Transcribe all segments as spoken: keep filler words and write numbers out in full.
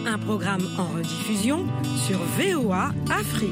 un programme en rediffusion sur V O A Afrique.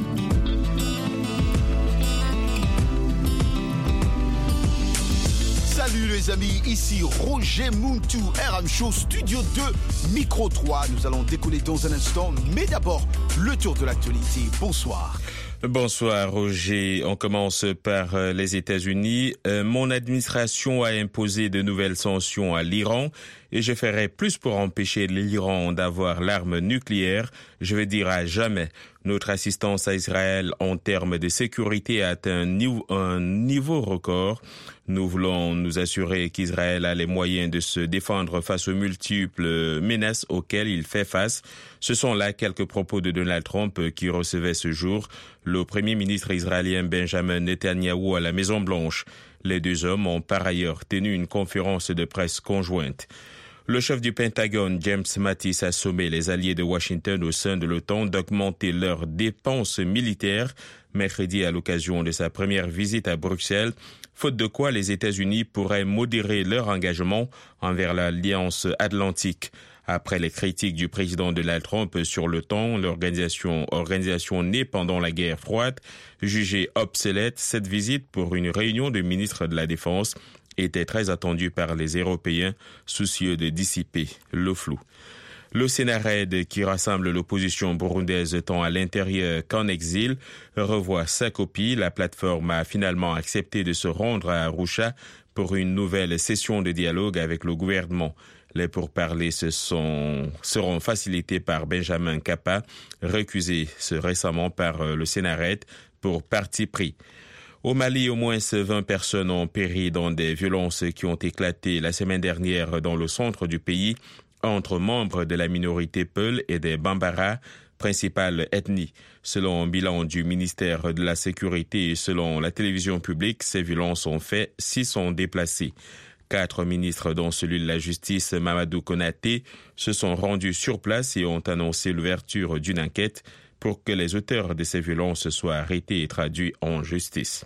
Salut les amis, ici Roger Muntu, R M Show, Studio deux, Micro trois. Nous allons décoller dans un instant, mais d'abord, le tour de l'actualité. Bonsoir. Bonsoir Roger, on commence par les États-Unis. Euh, mon administration a imposé de nouvelles sanctions à l'Iran et je ferai plus pour empêcher l'Iran d'avoir l'arme nucléaire. Je veux dire à jamais. Notre assistance à Israël en termes de sécurité a atteint un niveau, un niveau record. Nous voulons nous assurer qu'Israël a les moyens de se défendre face aux multiples menaces auxquelles il fait face. Ce sont là quelques propos de Donald Trump qui recevait ce jour le premier ministre israélien Benjamin Netanyahou à la Maison-Blanche. Les deux hommes ont par ailleurs tenu une conférence de presse conjointe. Le chef du Pentagone, James Mattis, a sommé les alliés de Washington au sein de l'OTAN d'augmenter leurs dépenses militaires mercredi à l'occasion de sa première visite à Bruxelles, faute de quoi les États-Unis pourraient modérer leur engagement envers l'Alliance Atlantique. Après les critiques du président Donald Trump sur l'OTAN, l'organisation organisation née pendant la guerre froide, jugée obsolète, cette visite pour une réunion de ministres de la Défense était très attendue par les Européens, soucieux de dissiper le flou. Le Sénarède, qui rassemble l'opposition burundaise tant à l'intérieur qu'en exil, revoit sa copie. La plateforme a finalement accepté de se rendre à Arusha pour une nouvelle session de dialogue avec le gouvernement. Les pourparlers se sont, seront facilités par Benjamin Kappa, recusé récemment par le Sénarède pour parti pris. Au Mali, au moins vingt personnes ont péri dans des violences qui ont éclaté la semaine dernière dans le centre du pays entre membres de la minorité Peul et des Bambara, principale ethnie. Selon un bilan du ministère de la Sécurité et selon la télévision publique, ces violences ont fait six sont déplacés. Quatre ministres, dont celui de la Justice, Mamadou Konaté, se sont rendus sur place et ont annoncé l'ouverture d'une enquête pour que les auteurs de ces violences soient arrêtés et traduits en justice.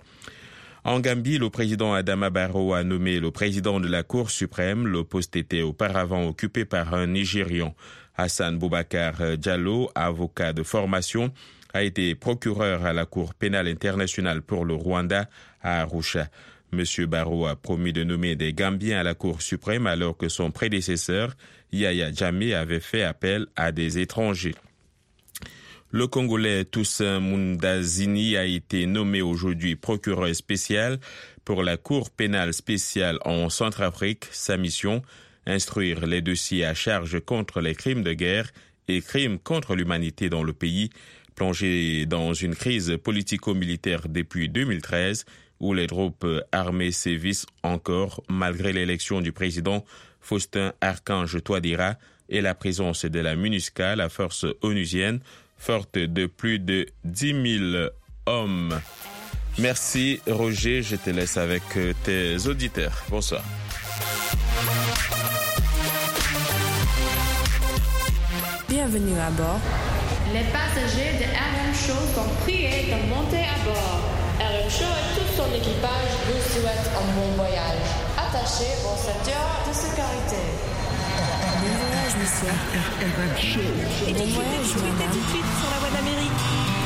En Gambie, le président Adama Barrow a nommé le président de la Cour suprême. Le poste était auparavant occupé par un Nigérian. Hassan Boubacar Diallo, avocat de formation, a été procureur à la Cour pénale internationale pour le Rwanda à Arusha. Monsieur Barrow a promis de nommer des Gambiens à la Cour suprême alors que son prédécesseur, Yahya Jammeh, avait fait appel à des étrangers. Le Congolais Toussaint Mundazini a été nommé aujourd'hui procureur spécial pour la Cour pénale spéciale en Centrafrique. Sa mission, instruire les dossiers à charge contre les crimes de guerre et crimes contre l'humanité dans le pays, plongé dans une crise politico-militaire depuis deux mille treize, où les groupes armés sévissent encore malgré l'élection du président Faustin Archange Touadéra et la présence de la MINUSCA, la force onusienne, forte de plus de dix mille hommes. Merci Roger, je te laisse avec tes auditeurs. Bonsoir. Bienvenue à bord. Les passagers de R M Show sont priés de monter à bord. R M Show et tout son équipage vous souhaitent un bon voyage. Attachez vos ceintures de sécurité. Bon voyage, monsieur. R M Show. Et bon voyage, madame. Tout de suite sur la voie d'Amérique.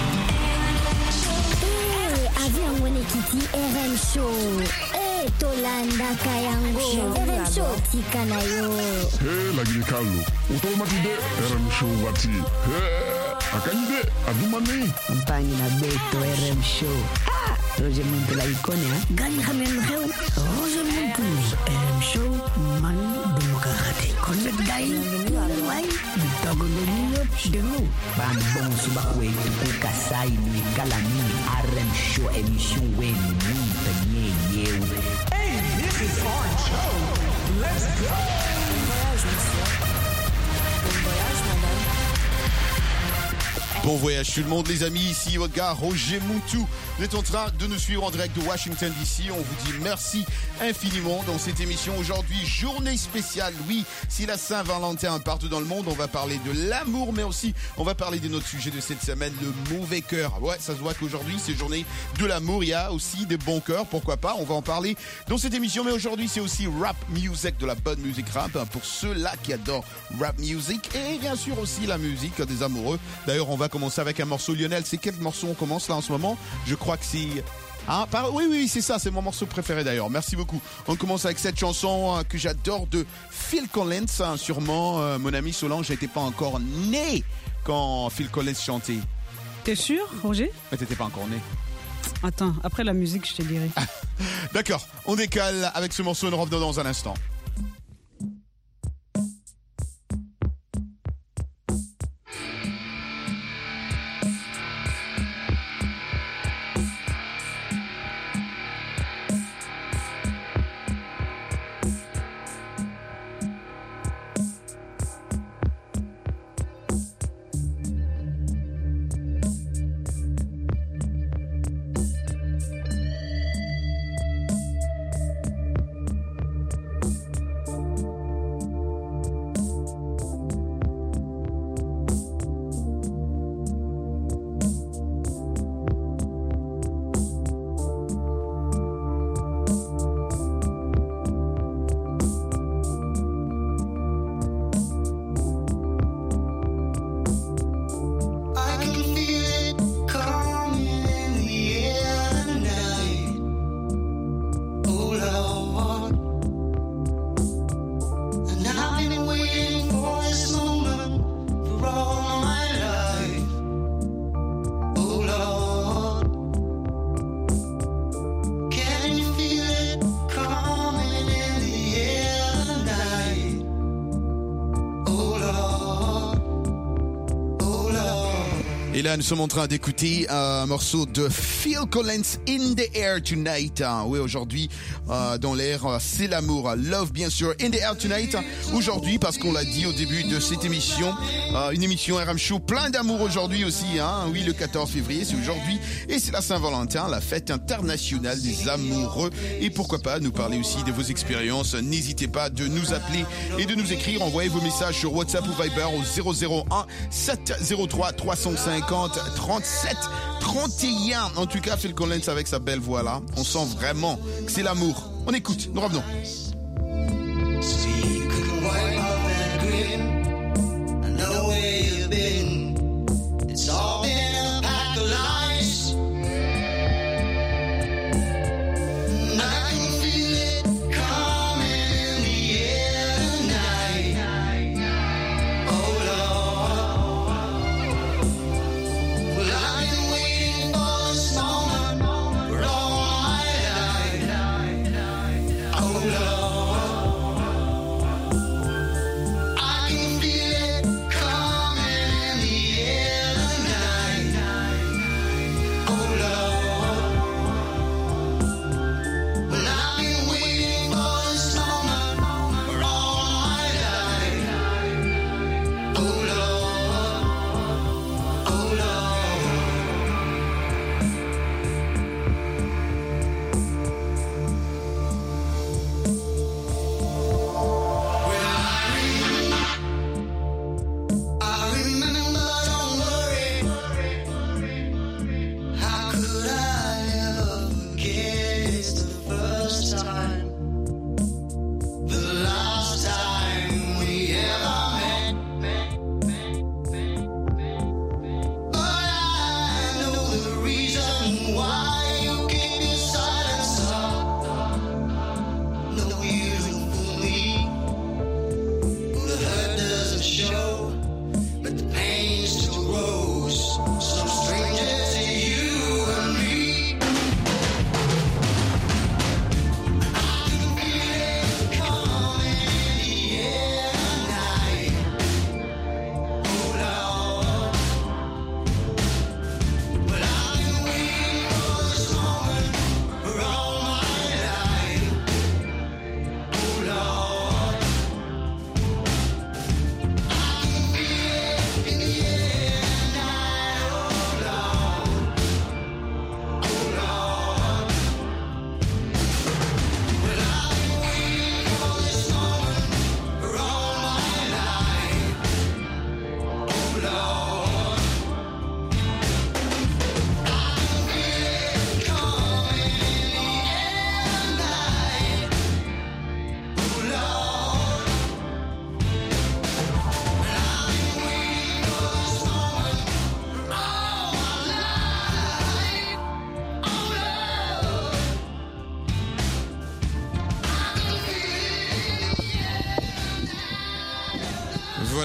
Eh, avion Mwenekiti R M Show. Eh, Tolanda Kayango. R M Show tikanayo. Eh, lagi kalu. Utomatide R M Show wati. Eh, akanyide adumani. Mpangi na beto R M Show. Ah, Roger Muntu la ikone ha. Gani hamen reu. Roger Muntu R M Show man demokrate. Connect dai. Wai. Bitago leniyo demu. Bambon subakwe kuka sai ni kalami R M Show emission we munta nye yeu. Hey, this is our show. Let's go. Bon voyage, monsieur. Bon voyage, madame. Bon voyage tout le monde les amis, ici votre gars Roger Moutou. Vous êtes en train de nous suivre en direct de Washington D C. On vous dit merci infiniment dans cette émission. Aujourd'hui, journée spéciale. Oui, c'est la Saint-Valentin partout dans le monde. On va parler de l'amour, mais aussi on va parler de notre sujet de cette semaine, le mauvais cœur. Ouais, ça se voit qu'aujourd'hui, c'est journée de l'amour. Il y a aussi des bons cœurs, pourquoi pas. On va en parler dans cette émission. Mais aujourd'hui, c'est aussi rap music, de la bonne musique rap, pour ceux-là qui adorent rap music. Et bien sûr aussi la musique des amoureux. D'ailleurs, on va commencer avec un morceau. Lionel, c'est quel morceau on commence là en ce moment? Je crois que c'est... Ah, par... Oui, oui, c'est ça, c'est mon morceau préféré d'ailleurs. Merci beaucoup. On commence avec cette chanson euh, que j'adore de Phil Collins. Hein, sûrement, euh, mon ami Solange n'était pas encore né quand Phil Collins chantait. T'es sûr, Roger? Mais t'étais pas encore né. Attends, après la musique, je te dirai. D'accord, on décale avec ce morceau, on revient dans un instant. Et là, nous sommes en train d'écouter un morceau de Phil Collins, In the Air Tonight. Oui, aujourd'hui, euh, dans l'air, c'est l'amour. Love, bien sûr, In the Air Tonight. Aujourd'hui, parce qu'on l'a dit au début de cette émission, euh, une émission R M Show, plein d'amour aujourd'hui aussi. Hein. Oui, le quatorze février, c'est aujourd'hui. Et c'est la Saint-Valentin, la fête internationale des amoureux. Et pourquoi pas nous parler aussi de vos expériences. N'hésitez pas de nous appeler et de nous écrire. Envoyez vos messages sur WhatsApp ou Viber au zéro zéro un sept zéro trois trois cent cinquante trente-sept trente et un. En tout cas, Phil Collins avec sa belle voix là, on sent vraiment que c'est l'amour. On écoute, nous revenons. Oh, Lord.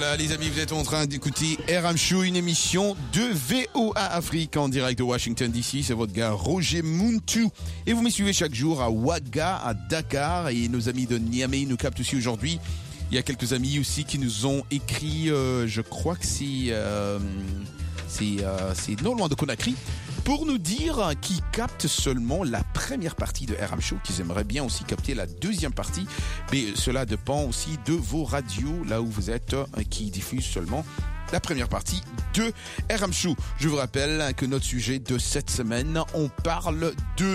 Voilà les amis, vous êtes en train d'écouter R M Show, une émission de V O A Afrique en direct de Washington D C. C'est votre gars Roger Muntu. Et vous me suivez chaque jour à Ouaga, à Dakar. Et nos amis de Niamey nous captent aussi aujourd'hui. Il y a quelques amis aussi qui nous ont écrit, euh, je crois que c'est, euh, c'est, euh, c'est non loin de Conakry, pour nous dire qu'ils captent seulement la première partie de R M Show, qu'ils aimeraient bien aussi capter la deuxième partie. Mais cela dépend aussi de vos radios, là où vous êtes, qui diffusent seulement la première partie de R M Show. Je vous rappelle que notre sujet de cette semaine, on parle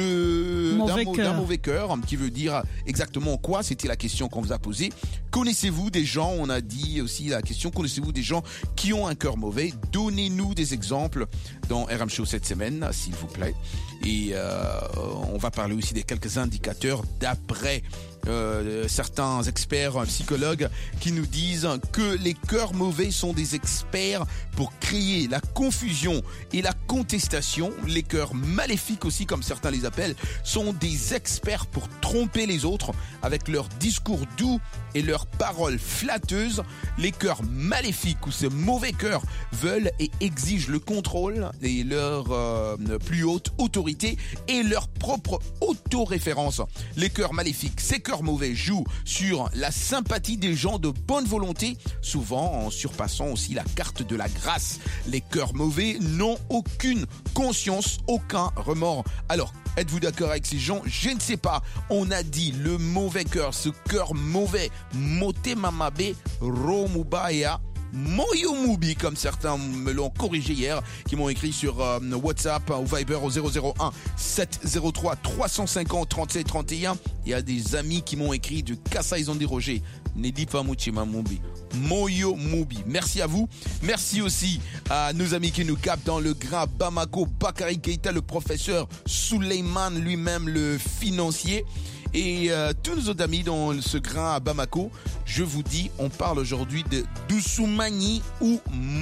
de mauvais d'un, cœur. d'un mauvais cœur, qui veut dire exactement quoi. C'était la question qu'on vous a posée. Connaissez-vous des gens, on a dit aussi la question, connaissez-vous des gens qui ont un cœur mauvais? Donnez-nous des exemples dans R M Show cette semaine, s'il vous plaît. Et euh, on va parler aussi des quelques indicateurs d'après Euh, certains experts psychologues qui nous disent que les cœurs mauvais sont des experts pour créer la confusion et la contestation. Les cœurs maléfiques aussi, comme certains les appellent, sont des experts pour tromper les autres avec leurs discours doux et leurs paroles flatteuses. Les cœurs maléfiques ou ces mauvais cœurs veulent et exigent le contrôle et leur euh, plus haute autorité et leur propre autoréférence. Les cœurs maléfiques, ces cœurs mauvais jouent sur la sympathie des gens de bonne volonté, souvent en surpassant aussi la carte de la grâce. Les cœurs mauvais n'ont aucune conscience, aucun remords. Alors, êtes-vous d'accord avec ces gens? Je ne sais pas. On a dit le mauvais cœur, ce cœur mauvais, moté mamabe, romubaya, Moyomubi, comme certains me l'ont corrigé hier, qui m'ont écrit sur euh, WhatsApp ou Viber au zéro zéro un sept zéro trois trois cent cinquante trente-sept trente et un. Il y a des amis qui m'ont écrit du Kassa, ils ont dérogé. Nedi Pamuchima Mubi. Moyo Mubi. Merci à vous. Merci aussi à nos amis qui nous captent dans le Grand Bamako, Bakary Keita, le professeur Suleiman lui-même, le financier. Et euh, tous nos autres amis dans ce grain à Bamako, je vous dis, on parle aujourd'hui de Dousoumani ou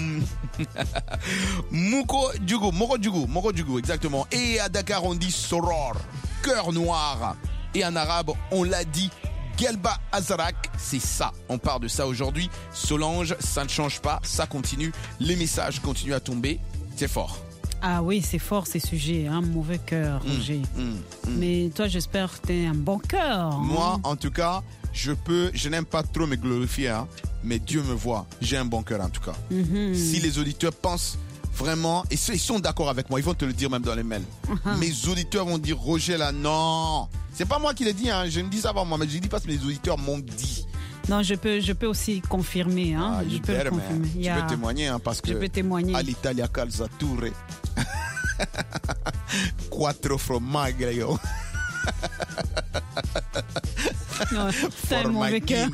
Moko Djougou, Moro Djougou, Moro Djougou, exactement. Et à Dakar, on dit Soror, cœur noir. Et en arabe, on l'a dit Gelba Azarak, c'est ça. On parle de ça aujourd'hui. Solange, ça ne change pas, ça continue. Les messages continuent à tomber. C'est fort. Ah oui, c'est fort ces sujets, hein, mauvais cœur, Roger. Mmh, mmh, mmh. Mais toi, j'espère que tu as un bon cœur. Moi, hein. en tout cas, je peux, je n'aime pas trop me glorifier, hein, mais Dieu me voit. J'ai un bon cœur en tout cas. Mmh. Si les auditeurs pensent vraiment, et ils sont d'accord avec moi, ils vont te le dire même dans les mails. Mmh. Mes auditeurs vont dire, Roger là, non. C'est pas moi qui l'ai dit, hein, je ne dis ça pas moi, mais je dis parce que mes auditeurs m'ont dit. Non, je peux, je peux aussi confirmer. Hein. Ah, je peux better, le confirmer. Tu Yeah. peux témoigner, hein, parce que Je peux témoigner. à l'Italia calzature. Quattro formaggi, yo. Non, t'as un mauvais cœur.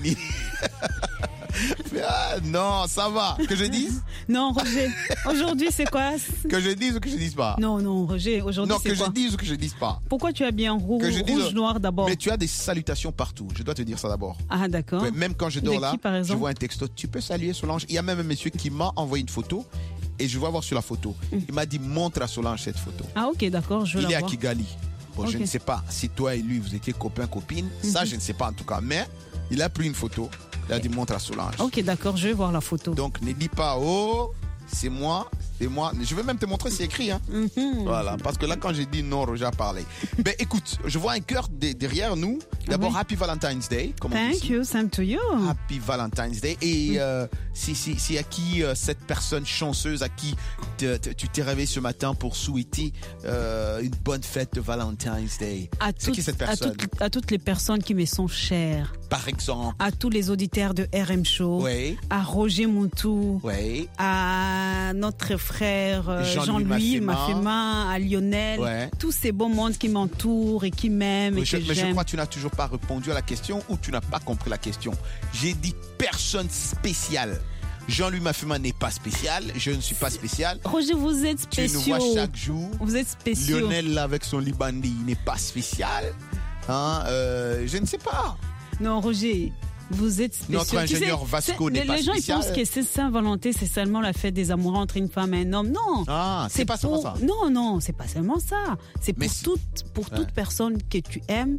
Ah, non, ça va. Que je dise? Non, Roger. Aujourd'hui, c'est quoi? Que je dise ou que je dise pas? Non, non, Roger. Aujourd'hui, Non, c'est que quoi? je dise ou que je dise pas? Pourquoi tu as bien rou- Que je dise- rouge, noir d'abord? Mais tu as des salutations partout. Je dois te dire ça d'abord. Ah, d'accord. Ouais, même quand je dors De là, qui, par je exemple? vois un texto. Tu peux saluer Solange. Il y a même un monsieur qui m'a envoyé une photo et je vais voir sur la photo. Il m'a dit montre à Solange cette photo. Ah, ok, d'accord, je veux Il la est à voir. Kigali. Bon, Ok. je ne sais pas si toi et lui vous étiez copains, copines. Ça, je ne sais pas en tout cas. Mais il a pris une photo. Il a dit montre à Solange. Ok, d'accord, je vais voir la photo. Donc ne dis pas oh, c'est moi, c'est moi. Je vais même te montrer, c'est écrit. Hein. Mhm. Voilà, parce que là, quand j'ai dit non, Roger a parlé. Ben écoute, je vois un cœur de- derrière nous. D'abord, oui. Happy Valentine's Day. Comme on dit Thank ici. you, same to you. Happy Valentine's Day. Et euh, c'est c'est- c'est à qui euh, cette personne chanceuse à qui te- te- tu t'es réveillé ce matin pour souhaiter euh, une bonne fête de Valentine's Day? À C'est toutes, qui cette à, personne? toutes, à toutes les personnes qui me sont chères, Par exemple. à tous les auditeurs de R M Show, Oui. à Roger Moutou, Oui. à notre frère euh, Jean-Louis Jean-Louis Mafema. Mafema, à Lionel, Ouais. tous ces beaux mondes qui m'entourent et qui m'aiment et Je, que mais je j'aime. crois que tu n'as toujours pas répondu à la question ou tu n'as pas compris la question. J'ai dit personne spéciale. Jean-Louis Mafema n'est pas spécial. Je ne suis pas spécial. Roger, vous êtes Tu nous spéciaux. vois chaque jour. Vous êtes spéciaux. Lionel là, avec son Libandi, il n'est pas spécial. Hein, euh, je ne sais pas. Non, Roger, vous êtes spéciaux. Notre Tu ingénieur sais, Vasco c'est- n'est les, pas les gens spécial. ils pensent que c'est Saint-Valentin, c'est seulement la fête des amoureux entre une femme et un homme. Non. Ah, c'est pas seulement pour- ça. Non, non, c'est pas seulement ça. C'est Mais pour c'est- toute, pour Ouais. toute personne que tu aimes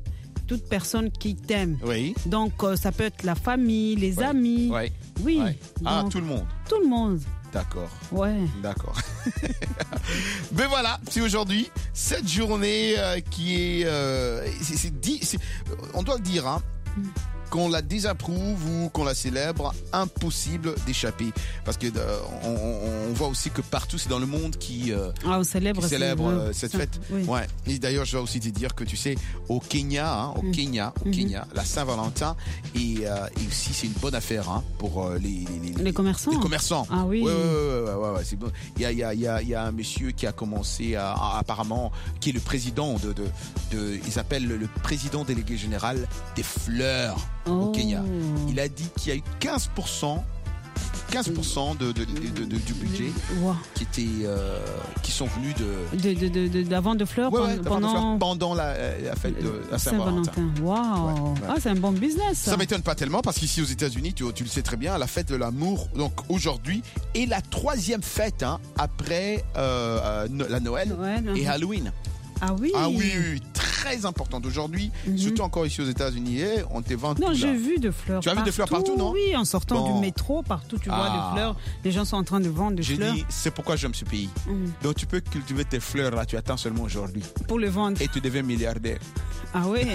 toute personne qui t'aime. Oui. Donc, euh, ça peut être la famille, les Ouais. amis. Ouais. Oui. Ouais. Ah, Donc, tout le monde. Tout le monde. D'accord. Ouais. D'accord. Ben voilà, c'est aujourd'hui cette journée euh, qui est, euh, c'est, c'est dit, c'est- on doit le dire, hein, qu'on la désapprouve ou qu'on la célèbre, impossible d'échapper. Parce que euh, on, on- on voit aussi que partout, c'est dans le monde qui, euh, Ah, on célèbre, qui célèbre c'est- euh, cette ça, fête. oui. Ouais. Et d'ailleurs, je dois aussi te dire que tu sais, au Kenya, hein, au Mm. Kenya, au Mhm. Kenya, la Saint-Valentin et, euh, et aussi c'est une bonne affaire hein, pour euh, les, les, les- Les commerçants. les commerçants. Ah oui. Ouais, ouais, ouais, ouais, ouais, ouais, c'est bon. Il y a, il y a, il y a, il y a un monsieur qui a commencé à, à- apparemment, qui est le président de, de, de ils appellent le, le président délégué général des fleurs au Oh. Kenya. Il a dit qu'il y a eu quinze pour cent quinze pour cent de, de, de, de- de- du budget Wow. qui étaient euh, qui sont venus de De, de, de, de, de la vente de fleurs Ouais, ouais, pendant, d'avant de faire pendant pendant la, la fête de la Saint-Valentin. Saint-Valentin. Waouh. Ouais, ouais. Ah, c'est un bon business. Ça. Ça m'étonne pas tellement parce qu'ici aux États-Unis, tu, tu le sais très bien, la fête de l'amour, donc aujourd'hui, est la troisième fête hein, après euh, euh, no- la Noël Noël, et mhm. Halloween. Ah oui. Ah oui, oui, oui, très importante aujourd'hui, Mhm. surtout encore ici aux États-Unis. Eh, on te vend Non, tout j'ai là. vu de fleurs. Tu as vu des fleurs partout, non? Oui, en sortant Bon. du métro, partout tu vois Ah. des fleurs. Les gens sont en train de vendre des J'ai fleurs dit, c'est pourquoi j'aime ce pays. Mhm. Donc tu peux cultiver tes fleurs là, tu attends seulement aujourd'hui pour le vendre. et tu deviens milliardaire. Ah oui.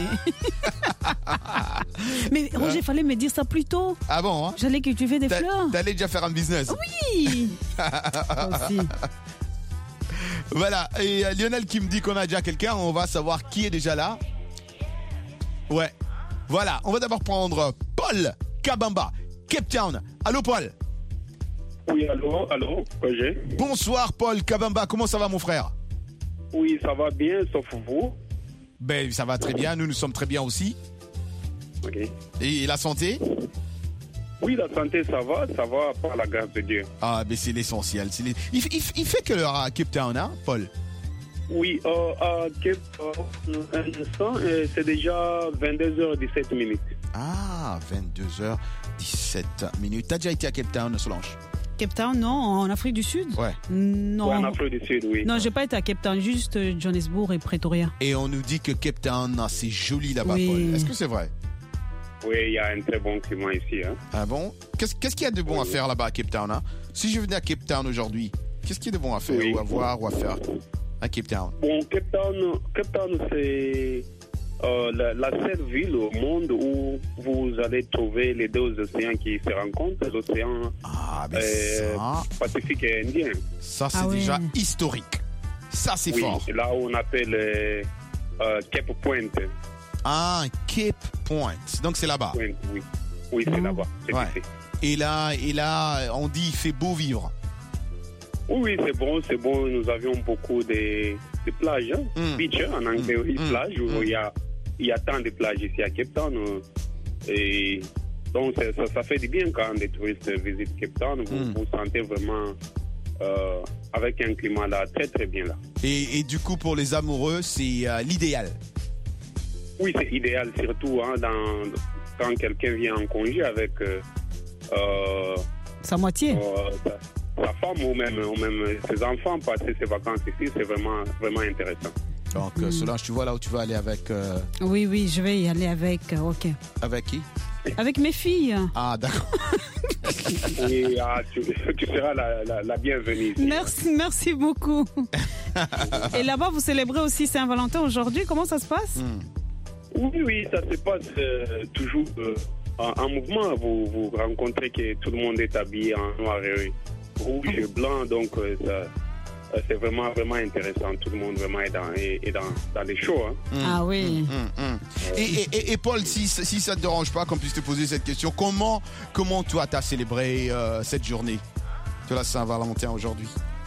Mais Roger, fallait me dire ça plus tôt. Ah bon hein? J'allais cultiver des T'a- fleurs. T'allais déjà faire un business. Oui. Aussi. Voilà, et euh, Lionel qui me dit qu'on a déjà quelqu'un, on va savoir qui est déjà là. Ouais, voilà, on va d'abord prendre Paul Kabamba, Cape Town. Allô Paul. Oui, allô, allô, Roger. Bonsoir Paul Kabamba, comment ça va mon frère? Oui, ça va bien, sauf vous. Ben ça va très bien, nous nous sommes très bien aussi. Ok. Et la santé? Oui, la santé, ça va, ça va, par la grâce de Dieu. Ah ben c'est l'essentiel. C'est les- il, il- il fait quelle heure à Cape Town, hein, Paul? Oui, euh, à Cape, euh, un instant, euh, c'est déjà vingt-deux heures dix-sept minutes. Ah, vingt-deux heures dix-sept minutes. T'as déjà été à Cape Town, Solange? Cape Town, non, en Afrique du Sud. Ouais. Non. Ouais, en Afrique du Sud, oui. Non, j'ai pas été à Cape Town, juste euh, Johannesburg et Pretoria. Et on nous dit que Cape Town, ah, c'est joli là-bas, Oui. Paul. Est-ce que c'est vrai? Oui, il y a un très bon climat ici. Hein. Ah bon? Qu'est-ce qu'est-ce qu'il y a de bon à faire là-bas à Cape Town, hein? Si je venais à Cape Town aujourd'hui, qu'est-ce qu'il y a de bon à faire Oui. ou à voir ou à faire à Cape Town? Bon, Cape Town, Cape Town c'est euh, la, la seule ville au monde où vous allez trouver les deux océans qui se rencontrent, l'océan Ah, ben euh, ça, Pacifique et Indien. ça c'est Ah ouais. déjà historique. Ça, c'est Oui, fort. là où on appelle euh, euh, Cape Point. Ah, Cape Point. Donc c'est là-bas. Point, oui, oui c'est Mhm. là-bas. C'est Ouais. ici. Et là, et là, on dit il fait beau vivre. Oui, oui, c'est bon, c'est bon. Nous avions beaucoup de, de plages, hein? Mm. Beach, hein, en anglais, oui, Mm. plage, où Mm. il y a, il y a tant de plages ici à Cape Town. euh, Et donc, c'est- ça, ça fait du bien quand des touristes visitent Cape Town. Vous Mm. vous sentez vraiment euh, avec un climat là très, très bien là. Et, et du coup, pour les amoureux, c'est euh, l'idéal. Oui, c'est idéal, surtout hein, dans, quand quelqu'un vient en congé avec euh, euh, Sa moitié. euh, sa, sa femme ou même, ou même ses enfants, passer ses vacances ici, c'est vraiment, vraiment intéressant. Donc, euh, Solange, tu vois là où tu vas aller avec, euh, Oui, oui, je vais y aller avec. euh, ok. avec qui? Avec mes filles. Ah, d'accord. Oui, ah, tu, tu seras la, la, la bienvenue ici. Merci, merci beaucoup. Et là-bas, vous célébrez aussi Saint-Valentin aujourd'hui. Comment ça se passe? Oui, oui, ça se passe euh, toujours euh, en, en mouvement. Vous, vous rencontrez que tout le monde est habillé en noir et rouge et blanc, donc euh, ça, euh, c'est vraiment, vraiment intéressant. Tout le monde vraiment est dans, est, est dans, dans les shows. Hein. Ah oui. Hum, hum. Et, et, et- et Paul, si, si ça ne te dérange pas qu'on puisse te poser cette question, comment, comment toi t'as célébré euh, cette journée de la Saint-Valentin aujourd'hui?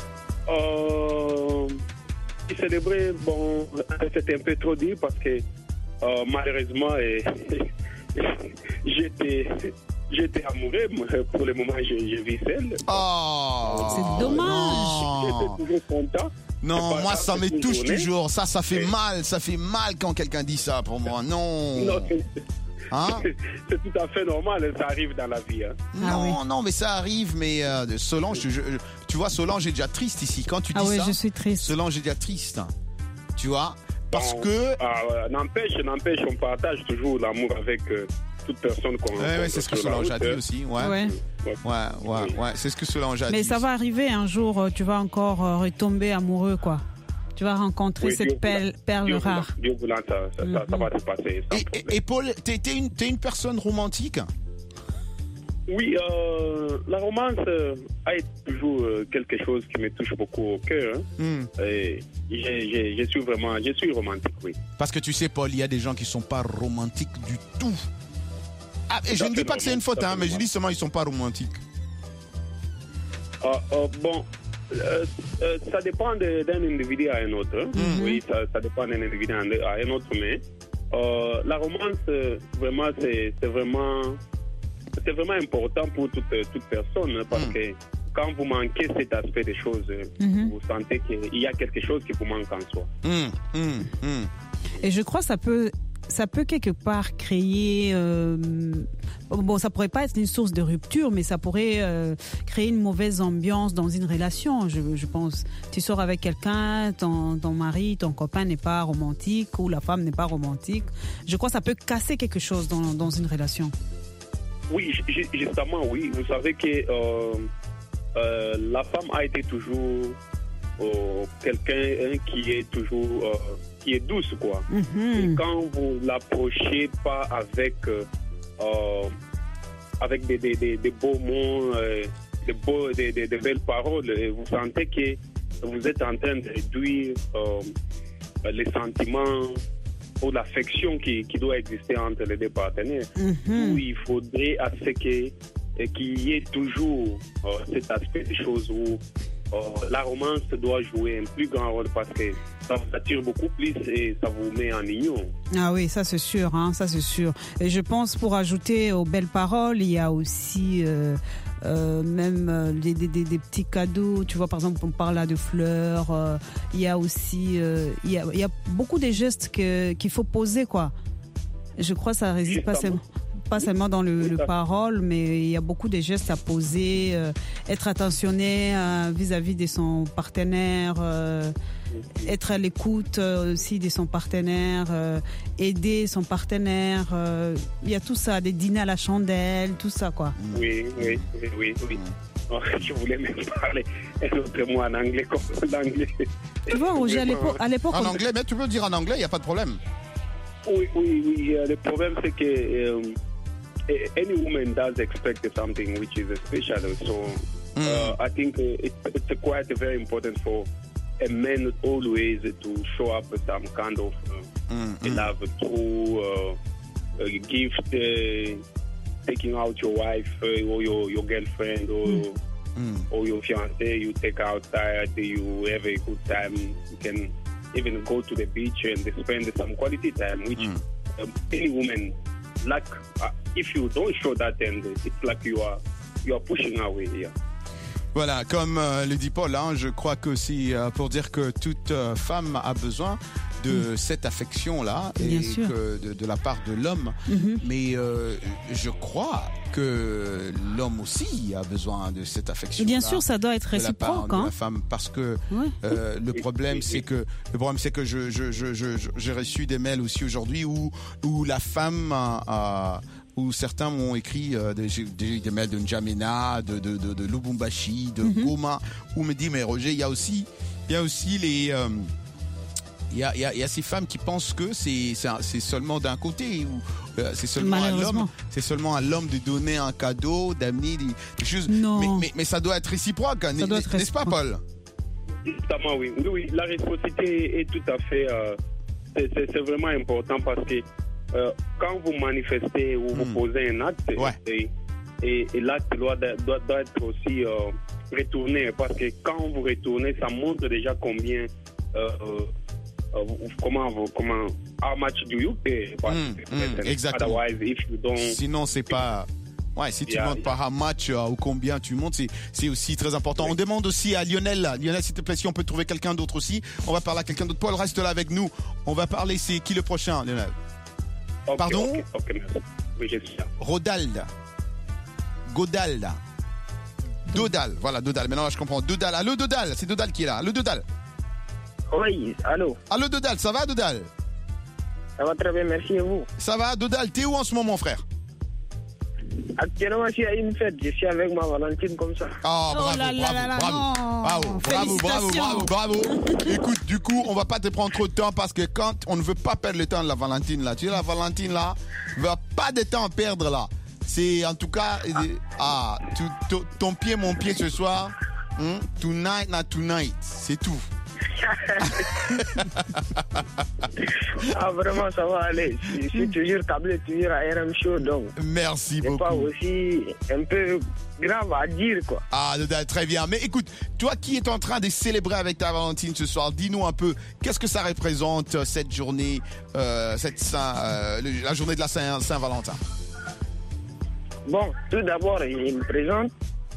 Euh, célébrer, bon, c'était un peu trop dur parce que euh, malheureusement, et, j'étais, j'étais amoureux. Moi, pour le moment, je, je vis seul. Oh, C'est dommage. J'étais Non, toujours content. non C'est pas moi grave, ça me c'est une touche journée. toujours. Ça, ça fait Et- mal. Ça fait mal quand quelqu'un dit ça pour moi. Non. Non, c'est, Hein? c'est tout à fait normal, ça arrive dans la vie. Hein. Ah Non, non, mais ça arrive. Mais euh, de Solange, je- je- tu vois, Solange est déjà triste ici. Quand tu dis Ah oui, ça, je suis triste. Solange est déjà triste. Tu vois? Parce on, que... Ah, n'empêche, n'empêche, on partage toujours l'amour avec euh, toute personne qu'on rencontre. Ouais, ouais, c'est ce que Solange a dit aussi. Ouais, ouais, ouais, ouais, ouais, ouais c'est ce que Solange a Mais dit. ça va arriver un jour, tu vas encore retomber amoureux, quoi. Tu vas rencontrer oui, cette perle, perle Dieu rare. Dieu voulant, ça, ça, mm-hmm. ça, ça va se passer. Et, et, et Paul, t'es, t'es, une, t'es une personne romantique? Oui, euh, la romance euh, a été toujours euh, quelque chose qui me touche beaucoup au cœur. Hein. Mm. Et j'ai, j'ai, je suis vraiment, je suis romantique, oui. Parce que tu sais, Paul, il y a des gens qui ne sont pas romantiques du tout. Ah, et je ne dis pas que c'est une faute, hein, mais je dis seulement qu'ils ne sont pas romantiques. Euh, euh, bon. Euh, euh, ça dépend de, d'un individu à un autre. Hein. Mm-hmm. Oui, ça, ça dépend d'un individu à un autre, mais euh, la romance, vraiment, c'est, c'est vraiment, c'est vraiment important pour toute, toute personne, hein, parce mm. que quand vous manquez cet aspect des choses, mm-hmm. vous sentez qu'il y a quelque chose qui vous manque en soi. Mm, mm, mm. Et je crois que ça peut, ça peut quelque part créer... Euh, bon, ça pourrait pas être une source de rupture, mais ça pourrait euh, créer une mauvaise ambiance dans une relation, je, je pense. Tu sors avec quelqu'un, ton, ton mari, ton copain n'est pas romantique, ou la femme n'est pas romantique. Je crois que ça peut casser quelque chose dans, dans une relation. Oui, justement, oui. Vous savez que euh, euh, la femme a été toujours euh, quelqu'un hein, qui est toujours... Euh, qui est douce, quoi. Mm-hmm. Et quand vous l'approchez pas avec euh, euh, avec des, des, des, des beaux mots, euh, des, beaux, des, des, des belles paroles, vous sentez que vous êtes en train de réduire euh, les sentiments ou l'affection qui, qui doit exister entre les deux partenaires. Mm-hmm. Où il faudrait à ce que, qu'il y ait toujours euh, cet aspect des choses où euh, la romance doit jouer un plus grand rôle, parce que ça vous attire beaucoup plus et ça vous met en union. Ah oui, ça c'est sûr, hein, ça c'est sûr. Et je pense, pour ajouter aux belles paroles, il y a aussi euh, euh, même euh, des, des, des, des petits cadeaux. Tu vois, par exemple, on parle là de fleurs. Euh, il y a aussi, euh, il y a, il y a beaucoup de gestes que, qu'il faut poser, quoi. Je crois que ça réside pas seulement... pas seulement dans le, le parole, mais il y a beaucoup de gestes à poser, euh, être attentionné euh, vis-à-vis de son partenaire, euh, être à l'écoute euh, aussi de son partenaire, euh, aider son partenaire. Euh, il y a tout ça, des dîners à la chandelle, tout ça, quoi. Oui, oui, oui, oui. oui. Oh, je voulais même parler un autre mot en anglais comme l'anglais. Tu vois, Roger, à l'époque... À l'époque en anglais, mais tu peux dire en anglais, il n'y a pas de problème. Oui, oui, oui. Le problème, c'est que... Um, any woman does expect something which is special, so mm. uh, I think it, it's quite very important for a man always to show up with some kind of uh, mm. love through uh, a gift, uh, taking out your wife uh, or your, your girlfriend or, mm. or your fiancé. You take her outside, you have a good time. You can even go to the beach and spend some quality time, which mm. um, any woman like. Uh, if you don't show that, then it's like you are you are pushing away here. Voilà, comme euh, le dit Paul, hein, je crois que c'est euh, pour dire que toute euh, femme a besoin de mmh. cette affection-là, et que de, de la part de l'homme. Mmh. Mais euh, je crois que l'homme aussi a besoin de cette affection. Bien sûr, ça doit être réciproque. De la, hein. de la femme, parce que ouais. euh, le problème, c'est que le problème, c'est que je, je, je, je, je, j'ai reçu des mails aussi aujourd'hui où où la femme a, a où certains m'ont écrit euh, des, des, des mails de N'Djamena, de, de, de, de Lubumbashi, de mm-hmm. Goma, où me dit, mais Roger, il y a aussi, il y a aussi les, euh, il y a, il y a, il y a ces femmes qui pensent que c'est, c'est, c'est seulement d'un côté, ou euh, c'est seulement à l'homme, c'est seulement à l'homme de donner un cadeau, d'amener des, des choses. Non. Mais, mais, mais ça doit être réciproque, ça n'est, doit être n'est-ce réciproque. Pas, Paul? Exactement, oui. Oui, oui. La réciprocité est tout à fait, euh, c'est, c'est, c'est vraiment important, parce que Euh, quand vous manifestez ou vous mmh. posez un acte, ouais. et, et, et l'acte doit, doit, doit être aussi euh, retourné, parce que quand vous retournez, ça montre déjà combien, euh, euh, comment, comment, how much do you pay? Mmh, mmh, exactement. Otherwise, if you don't, sinon c'est pas. Ouais, si tu ne yeah, demandes yeah. pas how much uh, ou combien tu montes, c'est, c'est aussi très important. Oui. On demande aussi à Lionel, Lionel, s'il te plaît, si on peut trouver quelqu'un d'autre aussi. On va parler à quelqu'un d'autre. Paul, reste là avec nous. On va parler, c'est qui le prochain, Lionel? Okay, Pardon okay, okay, oui, je suis là. Rodald. Godal. Dodal. Voilà, Dodal. Maintenant, là, je comprends. Dodal. Allô, Dodal. C'est Dodal qui est là. Allô, Dodal. Oui, allô. Allô, Dodal, ça va, Dodal? Ça va très bien, merci, et vous? Ça va, Dodal, t'es où en ce moment, frère? Actuellement, je suis à une fête, je suis avec ma Valentine comme ça. Oh, bravo, Oh là là bravo, là là, bravo, non. bravo, bravo, bravo, bravo, bravo. Écoute, du coup, on va pas te prendre trop de temps parce que quand on ne veut pas perdre le temps de la Valentine là, tu sais, la Valentine là, va pas de temps à perdre là. C'est en tout cas, ah, tu, tu, ton pied, mon pied ce soir, hein, tonight, not tonight, c'est tout. Ah, vraiment, ça va aller. Je suis toujours câblé, toujours à R M Show, donc. Merci c'est beaucoup. C'est pas aussi un peu grave à dire, quoi. Ah, très bien. Mais écoute, toi qui es en train de célébrer avec ta Valentine ce soir, dis-nous un peu, qu'est-ce que ça représente cette journée, euh, cette Saint, euh, la journée de la Saint, Saint-Valentin? Bon, tout d'abord, je me présente.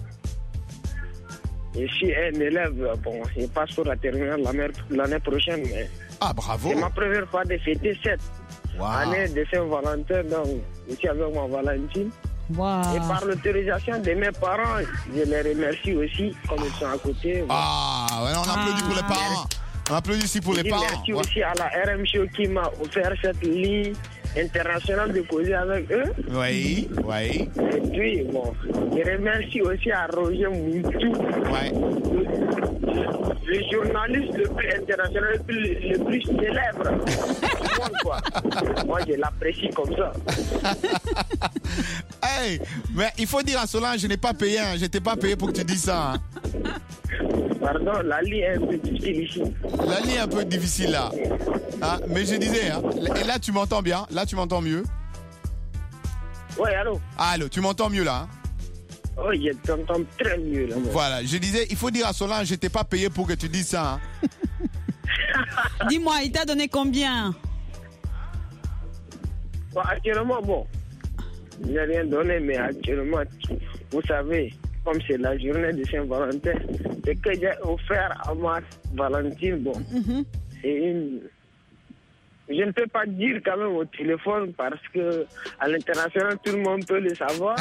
Je suis un élève, bon, je passe pour la terminale l'année prochaine, mais ah, bravo. C'est ma première fois de fêter cette wow. année de Saint-Valentin, donc je suis avec ma Valentine. Wow. Et par l'autorisation de mes parents, je les remercie aussi, comme ils sont à côté. Ah, ouais, on applaudit ah. pour les parents. On applaudit aussi pour je les parents. Merci ouais. aussi à la R M Show qui m'a offert cette ligne internationale de causer avec eux. Oui, oui. Et puis, bon, je remercie aussi à Roger Moutou, ouais. le, le journaliste le plus international, le plus, le plus célèbre du monde, quoi. Moi, je l'apprécie comme ça. Hey, mais il faut dire à Solange, je n'ai pas payé, hein. Je t'ai pas payé pour que tu dises ça. Hein. Pardon, la ligne est un peu difficile ici. La ligne est un peu difficile là. Hein, mais je disais, hein, et là tu m'entends bien, là tu m'entends mieux. Oui, allô. Allô, tu m'entends mieux là. Hein? Oui, je t'entends très mieux là. Moi. Voilà, je disais, il faut dire à Solange, je t'ai pas payé pour que tu dises ça. Hein. Dis-moi, il t'a donné combien? Bon, actuellement, bon, je n'ai rien donné, mais actuellement, vous savez, comme c'est la journée de Saint-Valentin, ce que j'ai offert à ma Valentine, bon, mm-hmm. c'est une... Je ne peux pas dire quand même au téléphone parce que à l'international, tout le monde peut le savoir.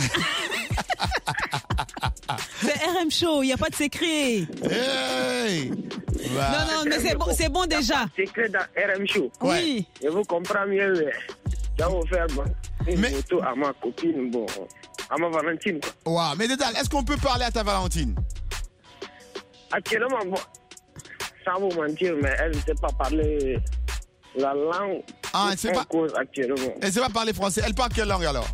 C'est R M Show, il n'y a pas de secret. Hey bah. Non, non, mais c'est bon, c'est bon déjà. Il y a pas de secret dans R M Show. Oui. Je vous comprends mieux. J'ai offert bon, une mais... photo à ma copine, bon, à ma Valentine. Quoi. Wow. Mais Dédale, est-ce qu'on peut parler à ta Valentine? Actuellement, bon, sans vous mentir, mais elle ne sait pas parler la langue ah, elle sait pas... cause actuellement. Elle ne sait pas parler français. Elle parle quelle langue alors?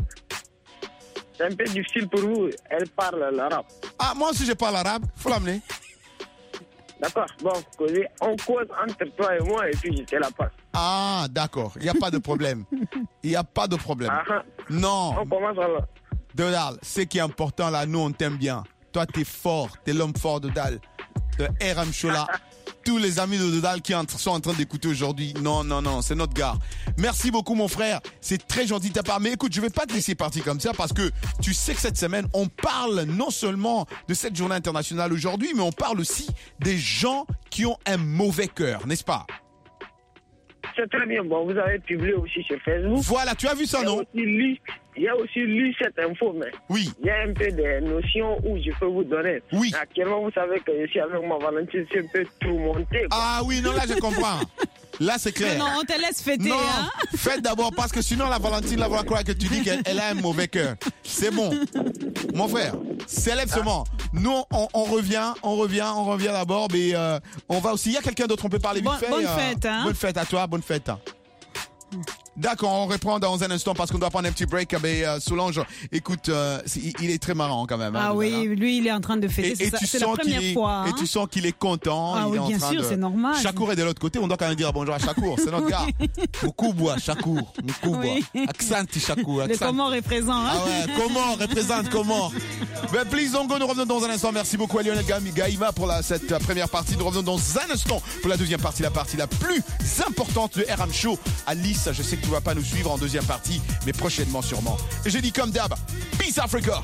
C'est un peu difficile pour vous. Elle parle l'arabe. Ah, moi aussi je parle arabe. Faut l'amener. D'accord. Bon, on cause entre toi et moi et puis je te la passe. Ah, d'accord. Il n'y a pas de problème. Il n'y a pas de problème. Uh-huh. Non. On commence alors. Dodal, ce qui est important là, nous on t'aime bien. Toi, t'es fort. T'es l'homme fort, Dodal. De R M Show là. Tous les amis de Dodal qui sont en train d'écouter aujourd'hui. Non, non, non, c'est notre gars. Merci beaucoup, mon frère. C'est très gentil de ta part. Mais écoute, je vais pas te laisser partir comme ça parce que tu sais que cette semaine, on parle non seulement de cette journée internationale aujourd'hui, mais on parle aussi des gens qui ont un mauvais cœur, n'est-ce pas? C'est très bien. Bon, vous avez publié aussi sur Facebook. Voilà, tu as vu ça, non? Il y a aussi lu cette info, mais oui. Il y a un peu de notions où je peux vous donner. Oui. Actuellement, vous savez que je suis avec ma Valentine, c'est un peu tout monté. Quoi. Ah oui, non, là, je comprends. Là, c'est clair. Non, non, on te laisse fêter. Non, hein? fête d'abord, parce que sinon, la Valentine, là, va croire que tu dis qu'elle elle a un mauvais cœur. C'est bon. Mon frère, célèbre ah. seulement. Nous, on, on revient, on revient, on revient d'abord, mais euh, on va aussi. Il y a quelqu'un d'autre, on peut parler bon, vite fait. Bonne euh, fête, hein? Bonne fête à toi, bonne fête. D'accord, on reprend dans un instant parce qu'on doit prendre un petit break. Mais euh, Solange, écoute, euh, il, il est très marrant quand même. Hein, ah oui, hein. Lui, il est en train de fêter. C'est, c'est la première est, fois. Hein. Et tu sens qu'il est content. Ah il oui, est en bien train sûr, de... c'est normal. Chakour est de l'autre côté. On doit quand même dire bonjour à Chakour. C'est notre gars. Mukubwa, Chakour. Mukubwa. Oui. Accent Chakour. Le comment représente. Hein? Ah ouais, comment représente comment. Ben, please don't go. Nous revenons dans un instant. Merci beaucoup à Lionel Gaïva pour la, cette première partie. Nous revenons dans un instant pour la deuxième partie, la partie la plus importante de R M Show. Alice, je sais que tu vas pas nous suivre en deuxième partie, mais prochainement sûrement. Et j'ai dit comme d'hab, Peace Africa.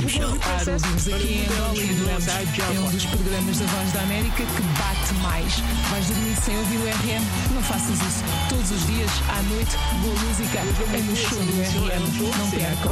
A ouvimos aqui em Angola e adoramos. É um dos programas da Voz da América que bate mais. Vais dormir sem ouvir o R M? Não faças isso. Todos os dias, à noite, boa música é no show do R M. Não percam.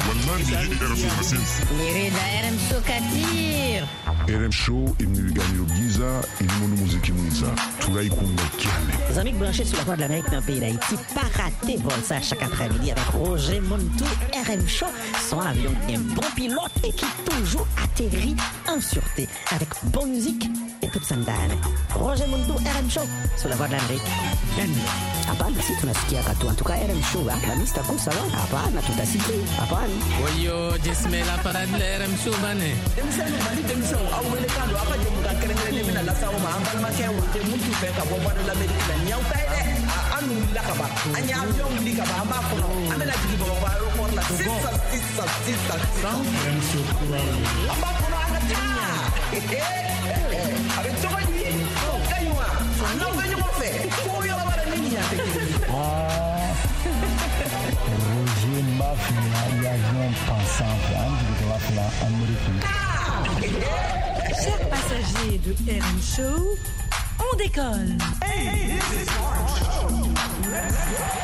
Querida R M Show Katir. R M Show imniliganyo giza ilimono muziki mwiza tunaikunda kiane. Les amis branchés sur la Voix de l'Amérique dans le pays d'Haïti, pas rater vol ça chaque après-midi avec Roger Montou. R M Show, son avion un bon pilote et qui toujours atterrit en sûreté avec bonne musique et toute sandane. Roger Montou, R M Show sur la Voix de l'Amérique. Hapana, si tunasikia katu. En tout cas, R M Show, la mista kusa wa. Hapana, tutasikia. Hapana. Oyo, jismela parade la R M Show bane. Demisano bali demisano awele kando apa je muka kerengere mina la sawo ma ambal ma kewo te mutu fe ka bobo de l'Amérique la nyaw taide anu la ka ba anya avion li ka ba amba ko amela jigi bobo ba aéroport la sissa sissa sissa R M Show amba ko ana ta avec to ba ni kaywa non ba ñu ko fe ko yo la bara ni ya te Roger Mafia l'avion pensant de la Amérique. Chers passagers de R M Show, on décolle. Hey, this is R M Show. Let's go.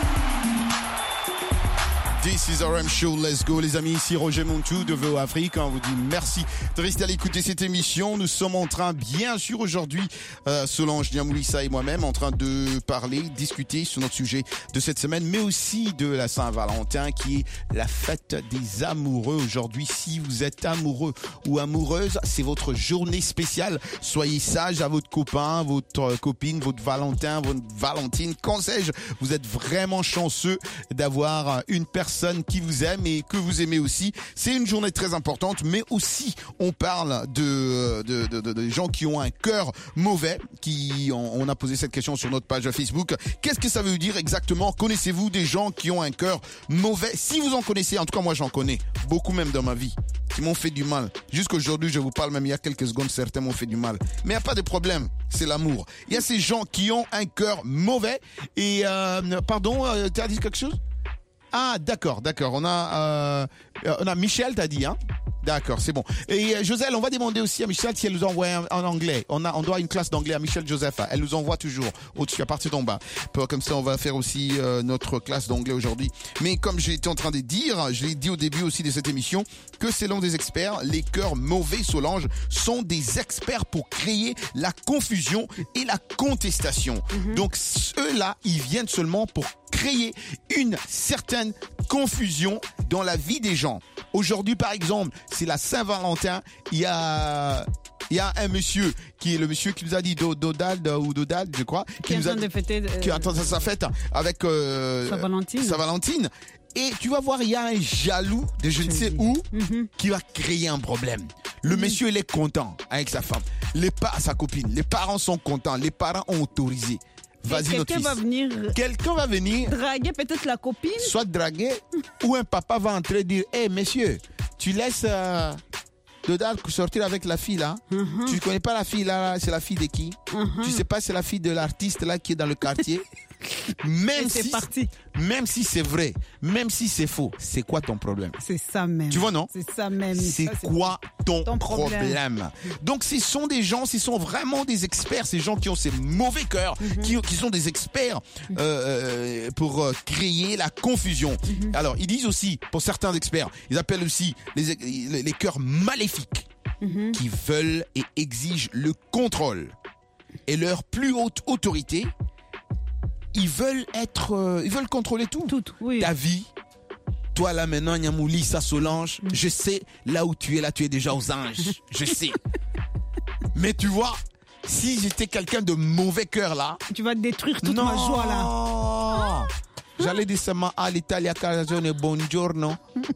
This is R M Show, let's go les amis, ici Roger Montou de V O Afrique, on vous dit merci de rester à l'écoute de cette émission. Nous sommes en train, bien sûr aujourd'hui, euh, Solange Niamoulissa et moi-même, en train de parler, discuter sur notre sujet de cette semaine, mais aussi de la Saint-Valentin qui est la fête des amoureux aujourd'hui. Si vous êtes amoureux ou amoureuse, c'est votre journée spéciale. Soyez sage à votre copain, votre copine, votre Valentin, votre Valentine, qu'en sais-je. Vous êtes vraiment chanceux d'avoir une personne qui vous aime et que vous aimez aussi. C'est une journée très importante, mais aussi on parle de de, de, de, de gens qui ont un cœur mauvais. Qui on, on a posé cette question sur notre page Facebook. Qu'est-ce que ça veut dire exactement? Connaissez-vous des gens qui ont un cœur mauvais? Si vous en connaissez, en tout cas moi j'en connais beaucoup même dans ma vie, qui m'ont fait du mal. Jusqu'aujourd'hui je vous parle, même il y a quelques secondes, certains m'ont fait du mal. Mais il n'y a pas de problème, c'est l'amour. Il y a ces gens qui ont un cœur mauvais et euh, pardon, euh, tu as dit quelque chose? Ah, d'accord, d'accord. On a, euh, on a Michel, t'as dit, hein? D'accord, c'est bon. Et euh, Joselle, on va demander aussi à Michel si elle nous envoie en, en anglais. On a, on doit une classe d'anglais à Michel Joseph. Elle nous envoie toujours au-dessus, à partir d'en bas. Comme ça, on va faire aussi euh, notre classe d'anglais aujourd'hui. Mais comme j'étais en train de dire, je l'ai dit au début aussi de cette émission, que selon des experts, les cœurs mauvais, Solange, sont des experts pour créer la confusion et la contestation. Mm-hmm. Donc ceux-là, ils viennent seulement pour créer une certaine confusion dans la vie des gens. Aujourd'hui, par exemple, c'est la Saint-Valentin. Il y a, il y a un monsieur qui est le monsieur qui nous a dit Dodald ou Dodald, je crois, qui, qui nous a dit, fêter, euh, qui attend sa fête avec euh, sa Valentine. Sa Valentine. Et tu vas voir, il y a un jaloux de je ne sais où mm-hmm. qui va créer un problème. Le mm-hmm. monsieur, il est content avec sa femme, les pa- sa copine. Les parents sont contents. Les parents ont autorisé. Vas-y, quelqu'un va venir. Quelqu'un va venir. Draguer peut-être la copine. Soit draguer, ou un papa va entrer et dire, hé, hey, messieurs, tu laisses euh, Dodal sortir avec la fille là. Mm-hmm. Tu connais pas la fille là, c'est la fille de qui? Mm-hmm. Tu sais pas, c'est la fille de l'artiste là qui est dans le quartier. Même si, parti. Même si c'est vrai, même si c'est faux, c'est quoi ton problème? C'est ça même. Tu vois, non? C'est ça même. C'est ça, quoi c'est ton, ton problème. problème? Donc, ce sont des gens, ce sont vraiment des experts, ces gens qui ont ces mauvais cœurs, mm-hmm. qui, qui sont des experts euh, pour euh, créer la confusion. Mm-hmm. Alors, ils disent aussi, pour certains experts, ils appellent aussi les, les, les cœurs maléfiques mm-hmm. qui veulent et exigent le contrôle. Et leur plus haute autorité, ils veulent être, euh, ils veulent contrôler tout. Tout, oui. Ta vie. Toi là maintenant, Niamoulissa, Solange, mm. je sais là où tu es, là tu es déjà aux anges. Je sais. Mais tu vois, si j'étais quelqu'un de mauvais cœur là, tu vas détruire toute non. ma joie là. Ah. J'allais dire seulement à l'Italia Calzone buongiorno.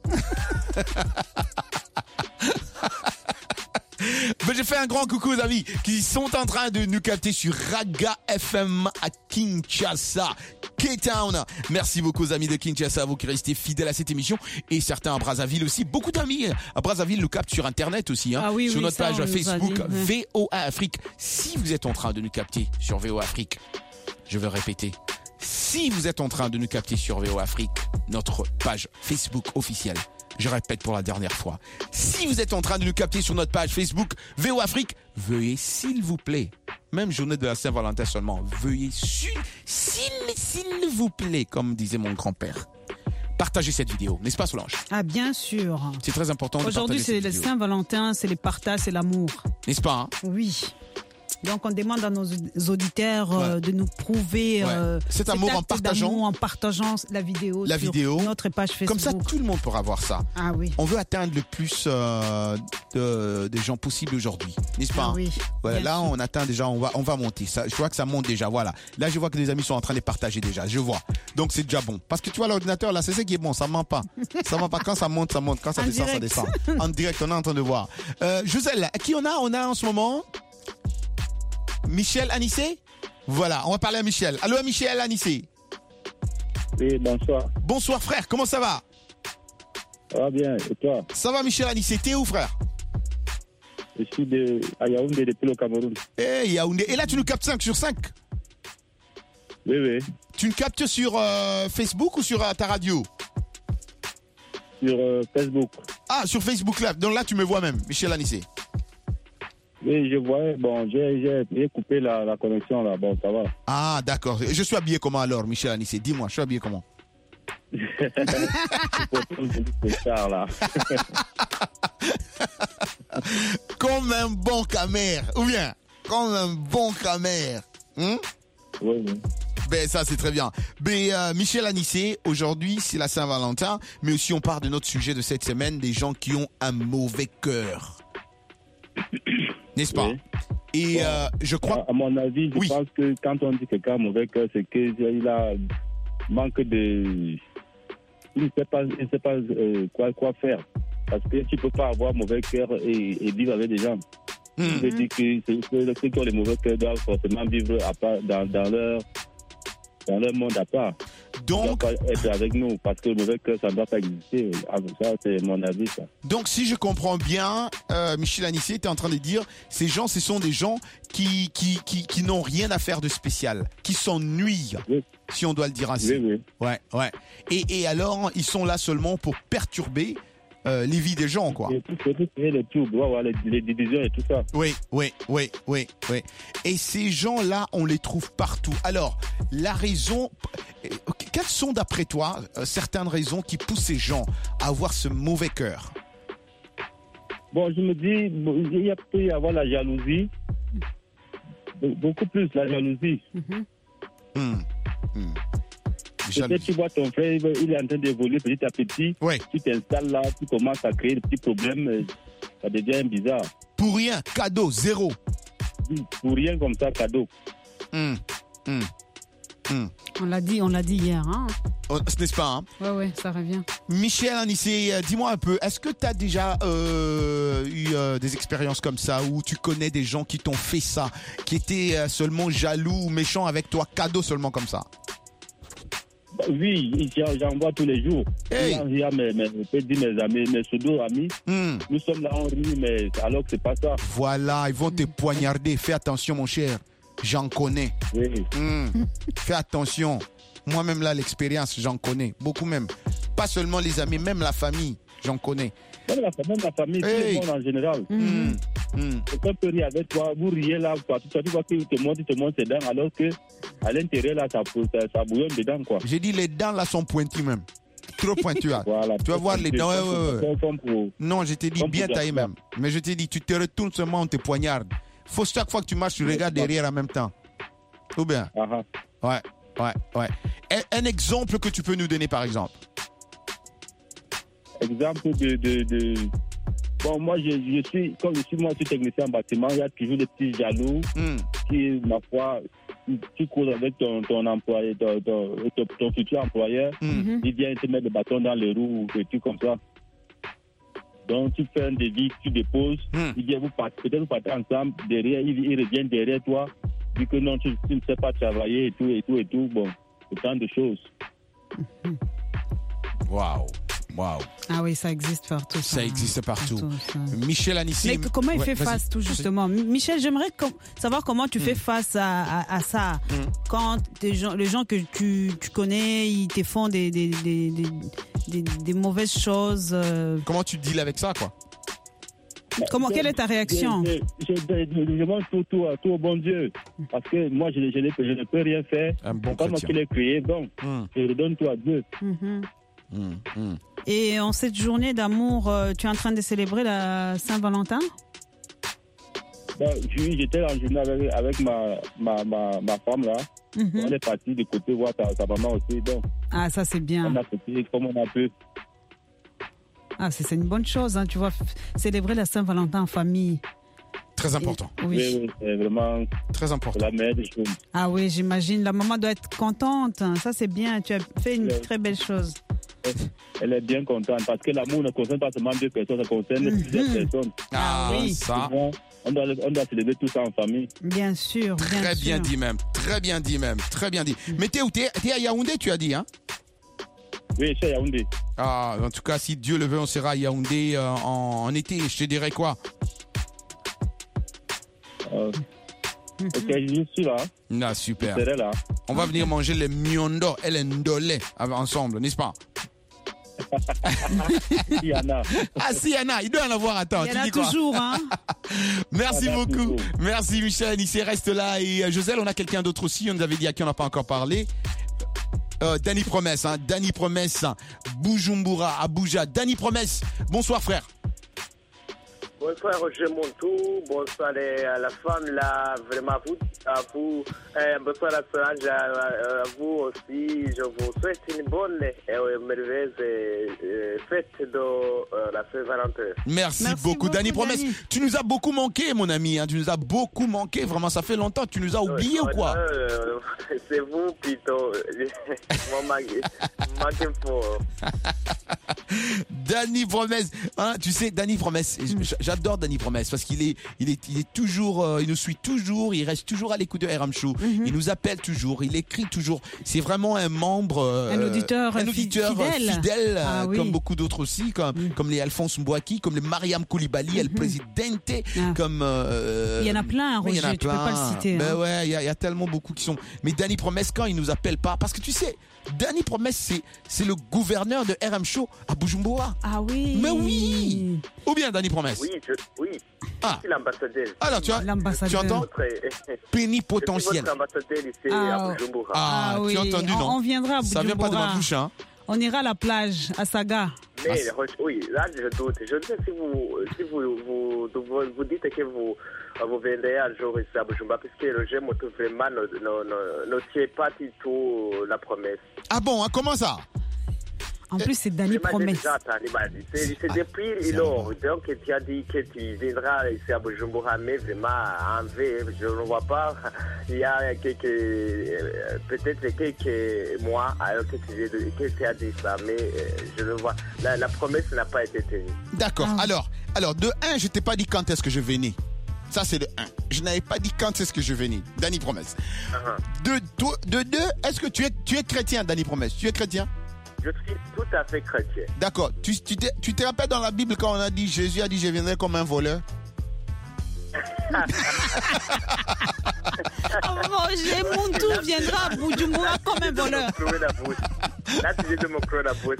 Mais je fais un grand coucou aux amis qui sont en train de nous capter sur Raga F M à Kinshasa, K-Town. Merci beaucoup aux amis de Kinshasa, vous qui restez fidèles à cette émission, et certains à Brazzaville aussi. Beaucoup d'amis à Brazzaville le captent sur Internet aussi, hein, ah oui, sur oui, notre ça, page Facebook dit, ouais. V O A Afrique. Si vous êtes en train de nous capter sur V O A Afrique, je vais répéter. Si vous êtes en train de nous capter sur V O A Afrique, notre page Facebook officielle, Je répète pour la dernière fois. Si vous êtes en train de nous capter sur notre page Facebook V O Afrique, veuillez s'il vous plaît, même journée de la Saint-Valentin seulement, veuillez s'il, s'il vous plaît, comme disait mon grand-père, partagez cette vidéo, n'est-ce pas Solange? Ah bien sûr. C'est très important de partager Aujourd'hui, cette c'est le vidéo. Saint-Valentin, c'est les partages, c'est l'amour. N'est-ce pas hein? Oui. Donc on demande à nos auditeurs euh, Ouais. de nous prouver Ouais. euh, Cet amour en acte partageant. d'amour en partageant la vidéo La sur vidéo. notre page Facebook. Comme ça, tout le monde pourra voir ça. Ah oui. On veut atteindre le plus euh, de, de gens possible aujourd'hui, n'est-ce pas Ah hein? oui. Voilà, Bien là, sûr. on atteint déjà, on va, on va monter. Ça, je vois que ça monte déjà. Voilà. Là, je vois que les amis sont en train de les partager déjà. Je vois. Donc, c'est déjà bon. Parce que tu vois, l'ordinateur, là, c'est ça qui est bon. Ça ment pas. Ça ment pas. Quand ça monte, ça monte. Quand ça En descend, direct. ça descend. En direct, on est en train de voir. Euh, Joselle, qui on a? On a en ce moment Michel Anissé. Voilà, on va parler à Michel. Allô, Michel Anissé. Oui, bonsoir. Bonsoir, frère. Comment ça va? Ça va bien. Et toi? Ça va, Michel Anissé. T'es où, frère? Je suis de, à Yaoundé, depuis le Cameroun. Eh, Yaoundé. Et là, tu nous captes cinq sur cinq? Oui, oui. Tu nous captes sur euh, Facebook ou sur euh, ta radio? Sur euh, Facebook. Ah, sur Facebook Live. Donc là, tu me vois même, Michel Anissé. Oui, je voyais. Bon, j'ai, j'ai, j'ai coupé la, la connexion là. Bon, ça va. Ah, d'accord. Je suis habillé comment alors, Michel Anissé? Dis-moi, je suis habillé comment? C'est tard là. Comme un bon camère. Ou bien, comme un bon camère. Hein? Oui, oui. Ben ça c'est très bien. Ben euh, Michel Anissé, aujourd'hui c'est la Saint-Valentin, mais aussi on parle de notre sujet de cette semaine, des gens qui ont un mauvais cœur. N'est-ce pas? Oui. Et Bon, euh, je crois... À, à mon avis, je Oui. pense que quand on dit quelqu'un a mauvais cœur, c'est qu'il a manque de... Il ne sait pas, il ne sait pas euh, quoi, quoi faire. Parce que tu ne peux pas avoir mauvais cœur et, et vivre avec des gens. Mmh. Je veux dire que c'est- que ceux qui ont les mauvais cœurs doivent forcément vivre à part, dans, dans, leur, dans leur monde à part. Donc, Ils ne doivent pas être avec nous parce que le mauvais cœur, ça ne doit pas exister. Ah, ça, c'est mon avis, ça. Donc, si je comprends bien, euh, Michel Anissé était en train de dire, ces gens, ce sont des gens qui qui qui, qui n'ont rien à faire de spécial, qui s'ennuient, Oui. si on doit le dire ainsi. Oui, oui. Ouais, ouais. Et et alors, ils sont là seulement pour perturber euh, les vies des gens, quoi. Et tout, et tout, et les troubles, ouais, ouais, les, les divisions et tout ça. Oui, oui, oui, oui, oui. Et ces gens-là, on les trouve partout. Alors, la raison, euh, quelles sont d'après toi euh, certaines raisons qui poussent ces gens à avoir ce mauvais cœur? Bon, je me dis, bon, il y a- peut y avoir la jalousie. Be- Beaucoup plus la jalousie. Hum, hum. Peut-être tu vois ton frère, il il est en train d'évoluer petit à petit. Ouais. Tu t'installes là, tu commences à créer des petits problèmes. euh, Ça devient bizarre. Pour rien, cadeau, zéro. Pour rien comme ça, cadeau. Hum, hum, hum. On l'a dit, on l'a dit hier. Hein. Oh, ce n'est-ce pas, hein? Ouais, ouais, ça revient. Michel Anissé, euh, dis-moi un peu, est-ce que tu as déjà euh, eu euh, des expériences comme ça, où tu connais des gens qui t'ont fait ça, qui étaient euh, seulement jaloux ou méchants avec toi, cadeau seulement comme ça? Bah, oui, j'en j'en vois tous les jours. Hey. Il y a mes, mes, je peux dire mes amis, mes pseudo-amis. Hmm. Nous sommes là, on rit, mais alors que c'est pas ça. Voilà, ils vont te poignarder. Fais attention, mon cher. J'en connais. Oui. Hmm. Fais attention. Moi-même, là, l'expérience, j'en connais. Beaucoup même. Pas seulement les amis, même la famille, j'en connais. Même la, même la famille, Hey. tout le monde en général. Hmm. Hmm. Quelqu'un peut rire avec toi, vous riez là, quoi. Toi, tu vois qu'il te montre, il te montre ses dents, alors que à l'intérieur, là, ça, ça, ça bouillonne dedans, quoi. J'ai dit les dents, là, sont pointues même. Trop pointues. Hein. Voilà, Tu vas voir les dents. Ouais, ouais, ouais. Comme pour- Non, je t'ai dit Comme bien pour taillé Jasper. même. Mais je t'ai dit, tu te retournes seulement, on te poignarde. Faut chaque fois que tu marches, tu regardes derrière en même temps. Ou bien? Ah, ah. Ouais, ouais, ouais. Un, un exemple que tu peux nous donner, par exemple? Exemple de, de, de... Bon, moi, je, je suis, comme je suis, moi, je suis technicien en bâtiment, il y a toujours des petits jaloux Hmm. qui, ma foi, tu cours avec ton, ton employé, ton, ton, ton, ton futur employeur, Hmm. il vient te mettre des bâtons dans les roues, des trucs comme ça. Donc, tu fais un devis, tu déposes, Hmm. il vient vous partez, peut-être vous partez ensemble, derrière, il, il revient derrière toi, dit que non, tu, tu ne sais pas travailler et tout, et tout, et tout. Bon, autant de choses. Waouh, waouh. Ah oui, ça existe partout. Ça existe partout. Partout, ça. Michel Anissé. Mais que- comment il Ouais, fait vas-y. face, tout justement? Michel, j'aimerais com- savoir comment tu fais face à, à, à ça. Quand des gens, les gens que tu, tu connais, ils te font des, des, des, des, des, des mauvaises choses. Euh... Comment tu deals avec ça, quoi? Comment, quelle est ta réaction? Je, je, je, je, je demande tout, tout, tout au bon Dieu. Parce que moi, je, je, je, je ne peux rien faire. Un bon c'est pas moi qui l'ai créé, donc mm. je le donne tout à Dieu. Mm-hmm. Mm, mm. Et en cette journée d'amour, euh, tu es en train de célébrer la Saint-Valentin? Ben, oui, j'étais en journée avec, avec ma, ma, ma, ma femme là. Mm-hmm. On est parti de côté voir sa, sa maman aussi. Donc, ah, ça c'est bien. On a fait comme on a pu. Ah, c'est, c'est une bonne chose, hein, tu vois, f- célébrer la Saint-Valentin en famille. Très important. Et, oui. oui, oui, c'est vraiment très important. La meilleure des choses. Ah oui, j'imagine. La maman doit être contente. Ça, c'est bien. Tu as fait une oui. très belle chose. Elle est bien contente parce que l'amour ne concerne pas seulement deux personnes, ça concerne mm-hmm. plusieurs personnes. Ah, oui. Ça. On doit, on doit célébrer tout ça en famille. Bien sûr. Bien très sûr. bien dit même. Très bien dit même. Très bien dit. Mm-hmm. Mais t'es où? T'es, t'es à Yaoundé, tu as dit, hein? Oui, je suis à Yaoundé. Ah, en tout cas, si Dieu le veut, on sera à Yaoundé euh, en, en été. Je te dirais quoi? Euh, ok, je suis là. Ah, super. Je serai là. On va venir manger les miondo et les ndolé ensemble, n'est-ce pas? Il y en a. Ah, si, il y en a. Il doit en avoir. Attends, il y tu en a dis quoi? toujours, hein. Merci ah, beaucoup. toujours. Merci, Michel. Ici, reste là. Et euh, Joselle, on a quelqu'un d'autre aussi. On nous avait dit à qui on n'a pas encore parlé. Euh, Danny Promesse, hein. Danny Promesse, hein. Bujumbura, Abuja. Danny Promesse. Bonsoir, frère. Bonsoir Roger Montou, bonsoir à la femme là, vraiment à vous, à vous euh, bonsoir à Solange, à, à vous aussi, je vous souhaite une bonne et merveilleuse euh, fête de euh, la Saint-Valentin. Merci, Merci beaucoup, beaucoup Danny Promesse. Danny. Tu nous as beaucoup manqué, mon ami, hein. Tu nous as beaucoup manqué, vraiment, ça fait longtemps, tu nous as oubliés euh, ou quoi? euh, C'est vous plutôt, mon manqué fort. Danny Promesse, hein, tu sais, Danny Promesse, j'adore Danny Promesse parce qu'il est, il est, il est toujours, euh, il nous suit toujours, il reste toujours à l'écoute de R M Show, mm-hmm. il nous appelle toujours, il écrit toujours. C'est vraiment un membre, euh, un auditeur, un auditeur fidèle, fidèle ah, euh, oui. comme beaucoup d'autres aussi, comme, mm. comme les Alphonse Mbouaki, comme les Mariam Koulibaly, mm-hmm. El Presidente, ah. comme. Euh, il y en a plein, Roger, il y en a tu plein. peux pas le citer. Ben hein. ouais, il y, a, il y a tellement beaucoup qui sont. Mais Danny Promesse, quand il nous appelle pas, parce que tu sais. Danny Promesse, c'est, c'est le gouverneur de R M Show à Bujumbura. Ah oui. Mais oui. Ou bien Danny Promesse. Oui, je, oui. Ah. Je suis l'ambassadeur. Alors, tu, as, tu entends Plénipotentiel. Je suis votre ambassadeur ici ah. à Bujumbura. Ah, ah oui. tu as entendu, non? On, on viendra à Bujumbura. Ça vient pas de ma bouche, hein? On ira à la plage, à Saga. Mais, ah, oui, là, je doute. Je ne sais si vous, si vous, vous, vous, vous dites que vous, vous viendrez un jour ici à Bujumbura, puisque Roger Montou vraiment ne, ne, ne, ne tient pas du tout la promesse. Ah bon, hein, comment ça? En plus, c'est Danny Promesse. C'est, c'est depuis lors. Donc, tu as dit que tu viendras ici à Bujumbura, mais vraiment, en vrai, je ne vois pas. Il y a quelques, peut-être quelques mois que tu, que tu as dit ça, mais je le vois. La, la promesse n'a pas été tenue. D'accord. Ah. Alors, alors, de un, je t'ai pas dit quand est-ce que je venais. Ça, c'est de un. Je n'avais pas dit quand est-ce que je venais. Danny Promesse. Uh-huh. De, de, de deux, est-ce que tu es, tu es chrétien, Danny Promesse? Tu es chrétien? Je suis tout à fait chrétien. D'accord. Tu, tu, te, tu te rappelles dans la Bible quand on a dit, Jésus a dit, je viendrai comme un voleur? Roger Montou viendra à Bujumbura comme un voleur. Là, tu viens de me croire la bouche.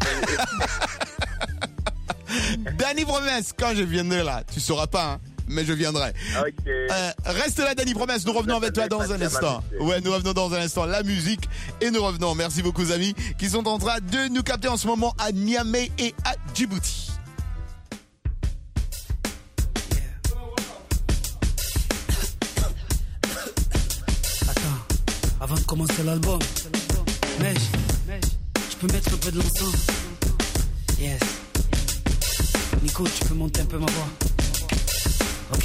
Danny Promesse, quand je viendrai là, tu sauras pas, hein? Mais je viendrai. Okay. Euh, reste là, Danny Promesse. Nous revenons avec toi dans un instant. Ouais, nous revenons dans un instant. La musique et nous revenons. Merci beaucoup, amis, qui sont en train de nous capter en ce moment à Niamey et à Djibouti. Attends, avant de commencer l'album, mais je peux mettre un peu de l'encens. Yes. Nico, tu peux monter un peu ma voix. Ok.